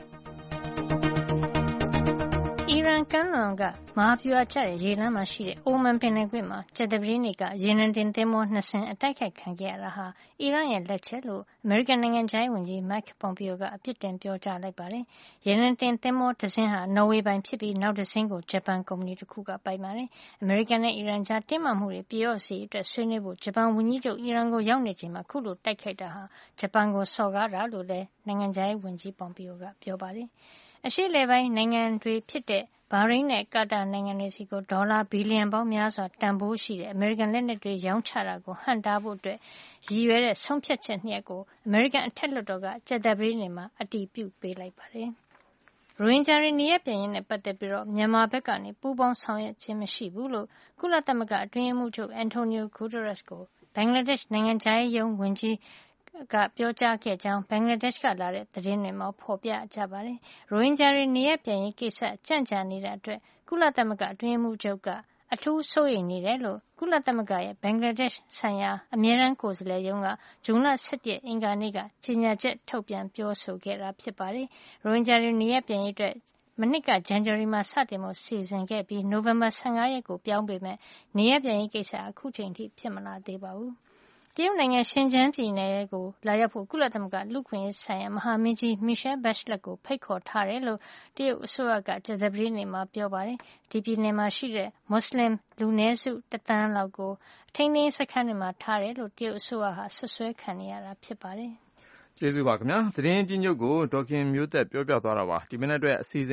အီရန်ကမ်းလွန်ကမဟာဗျူဟာကျတဲ့ရေလမ်းမှာရှိတဲ့အိုမန်ပင်လယ်ကွေ့မှာကြာသပတေးနေ့ကရေနံတင်သင်္ဘော2 စင်းအတိုက်ခိုက်ခံခဲ့ရတာဟာအီရန်ရဲ့လက်ချက်လို့အမေရိကန်နိုင်ငံခြားရေးဝန်ကြီး Mike Pompeo ကအပြစ်တင်ပြောကြားလိုက်ပါတယ်။ရေနံတင်သင်္ဘောတစ်စင်းဟာနော်ဝေပိုင်ဖြစ်ပြီးနောက်တစ်စင်းကိုဂျပန်ကုမ္ပဏီတစ်ခုကပိုင်ပါတယ်။အမေရိကန်နဲ့အီရန်ကြားတင်းမာမှုတွေပြေလျော့စေအတွက်ဆွေးနွေးဖို့ဂျပန်ဝန်ကြီးချုပ်အီရန်ကိုရောက်နေချိန်မှာခုလိုတိုက်ခိုက်တာဟာဂျပန်ကိုစော်ကားတာလို့လည်းနိုင်ငံခြားရေးဝန်ကြီး Pompeo ကပြောပါတယ်။အရှေ့အလယ်ပိုင်းနိုင်ငံတွေဖြစ်တဲ့ဘာရိန်းနဲ့ကာတာနိုင်ငံတွေစီကိုဒေါ်လာဘီလီယံပေါင်းများစွာတန်ဖိုးရှိတဲ့အမေရိကန်လက်နက်တွေရောင်းချတာကိုဟန့်တားဖို့အတွက်ရည်ရွယ်တဲ့ဆုံးဖြတ်ချက်2 ရပ်ကိုအမေရိကန်အထက်လွှတ်တော်ကကြာသပတေးနေ့မှာအတည်ပြုပေးလိုက်ပါတယ်။ရိုဟင်ဂျာတွေနေရပ်ပြန်ရေးနဲ့ပတ်သက်ပြီးမြန်မာဘက်ကနေပူးပေါင်းဆောင်ရွက်ခြင်းမရှိဘူးလို့ကုလသမဂ္ဂအတွင်းရေးမှူးချုပ်အန်တိုနီယိုဂူတာရက်စ်ကိုဘင်္ဂလားဒေ့ရှ်နိုင်ငံခြားရေးရုံးဝန်ကြီးကပြောကြားခဲ့ကြောင်းဘင်္ဂလားဒေ့ရှ်ကလာတဲ့သတင်းတွေမှာဖော်ပြကြပါတယ်။ရိုဟင်ဂျာတွေနေရပ်ပြန်ရေးကိစ္စကြန့်ကြာနေတာအတွက်ကုလသမဂ္ဂအတွင်းရေးမှူးချုပ်ကအထူးစိုးရိမ်နေတယ်လို့ကုလသမဂ္ဂရဲ့ဘင်္ဂလားဒေ့ရှ်ဆိုင်ရာအမြဲတမ်းကိုယ်စားလှယ်ရုံးကဇွန်လ17ရက်အင်္ဂါနေ့ကကြေညာချက်ထုတ်ပြန်ပြောဆိုခဲ့တာဖြစ်ပါတယ်။ရိုဟင်ဂျာတွေနေရပ်ပြန်ရေးအတွက်မနှစ်ကဇန်နဝါရီမှာစတင်ဖို့စီစဉ်ခဲ့ပြီးနိုဝင်ဘာ15ရက်ကိုပြောင်းပေမဲ့နေရပ်ပြန်ရေးကိစ္စအခုချိန်ထိဖြစ်မလာသေးပါဘူး။တရုတ်နိုင်ငံရှင်ကျန်းပြည်နယ်ကိုလာရောက်ဖို့ကုလသမဂ္ဂလူ့အခွင့်အရေးဆိုင်ရာမဟာမင်းကြီး Michelle Bachelet ကိုဖိတ်ခေါ်ထားတယ်လို့တရုတ်အစိုးရကကြာသပတေးနေ့မှာပြောပါတယ်။ဒီပြည်နယ်မှာရှိတဲ့မွတ်စလင်လူနည်းစု1 သန်းလောက်ကိုထိန်းသိမ်းစခန်းတွေမှာထားတယ်လို့တရုတ်အစိုးရဟာဆွဆွဲခံနေရတာဖြစ်ပါတယ်။ကျေးဇူးပါခင်ဗျာသတင်းအကျဉ်းချုပ်ကိုဒေါခင်မျိုးသက်ပြောပြသွားတာပါဒီမနေ့အတွက်အစီအစဉ်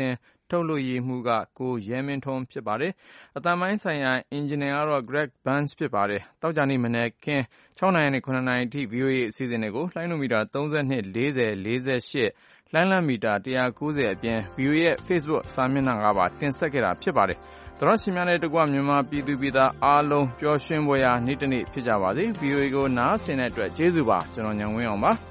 ထုတ်လွှတ်ရေးမှူးကကိုရဲမင်းထွန်းဖြစ်ပါတယ်။အသံပိုင်းဆိုင်ရာအင်ဂျင်နီယာကတော့ Greg Burns ဖြစ်ပါတယ်။သောကြာနေ့မနက်ခင်း6နာရီနဲ့9နာရီအထိ VOA အစီအစဉ်တွေကိုလိုင်းနိုမီတာ32 40 48လှမ်းလမ်းမီတာ190အပြင် VOA ရဲ့ Facebook စာမျက်နှာကပါတင်ဆက်ခဲ့တာဖြစ်ပါတယ်။သောရရှိများနဲ့တကွမြန်မာပြည်သူပြည်သားအားလုံးပျော်ရွှင်ပွဲရာနေ့တစ်နေ့ဖြစ်ကြပါစေ။ VOA ကိုနားဆင်တဲ့အတွက်ကျေးဇူးပါ။ကျွန်တော်ညံဝင်းအောင်ပါ။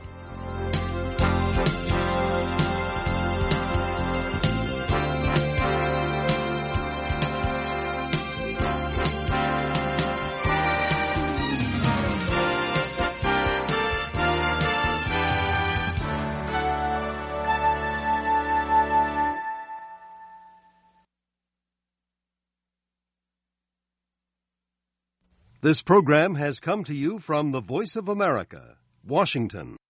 This program has come to you from the Voice of America, Washington.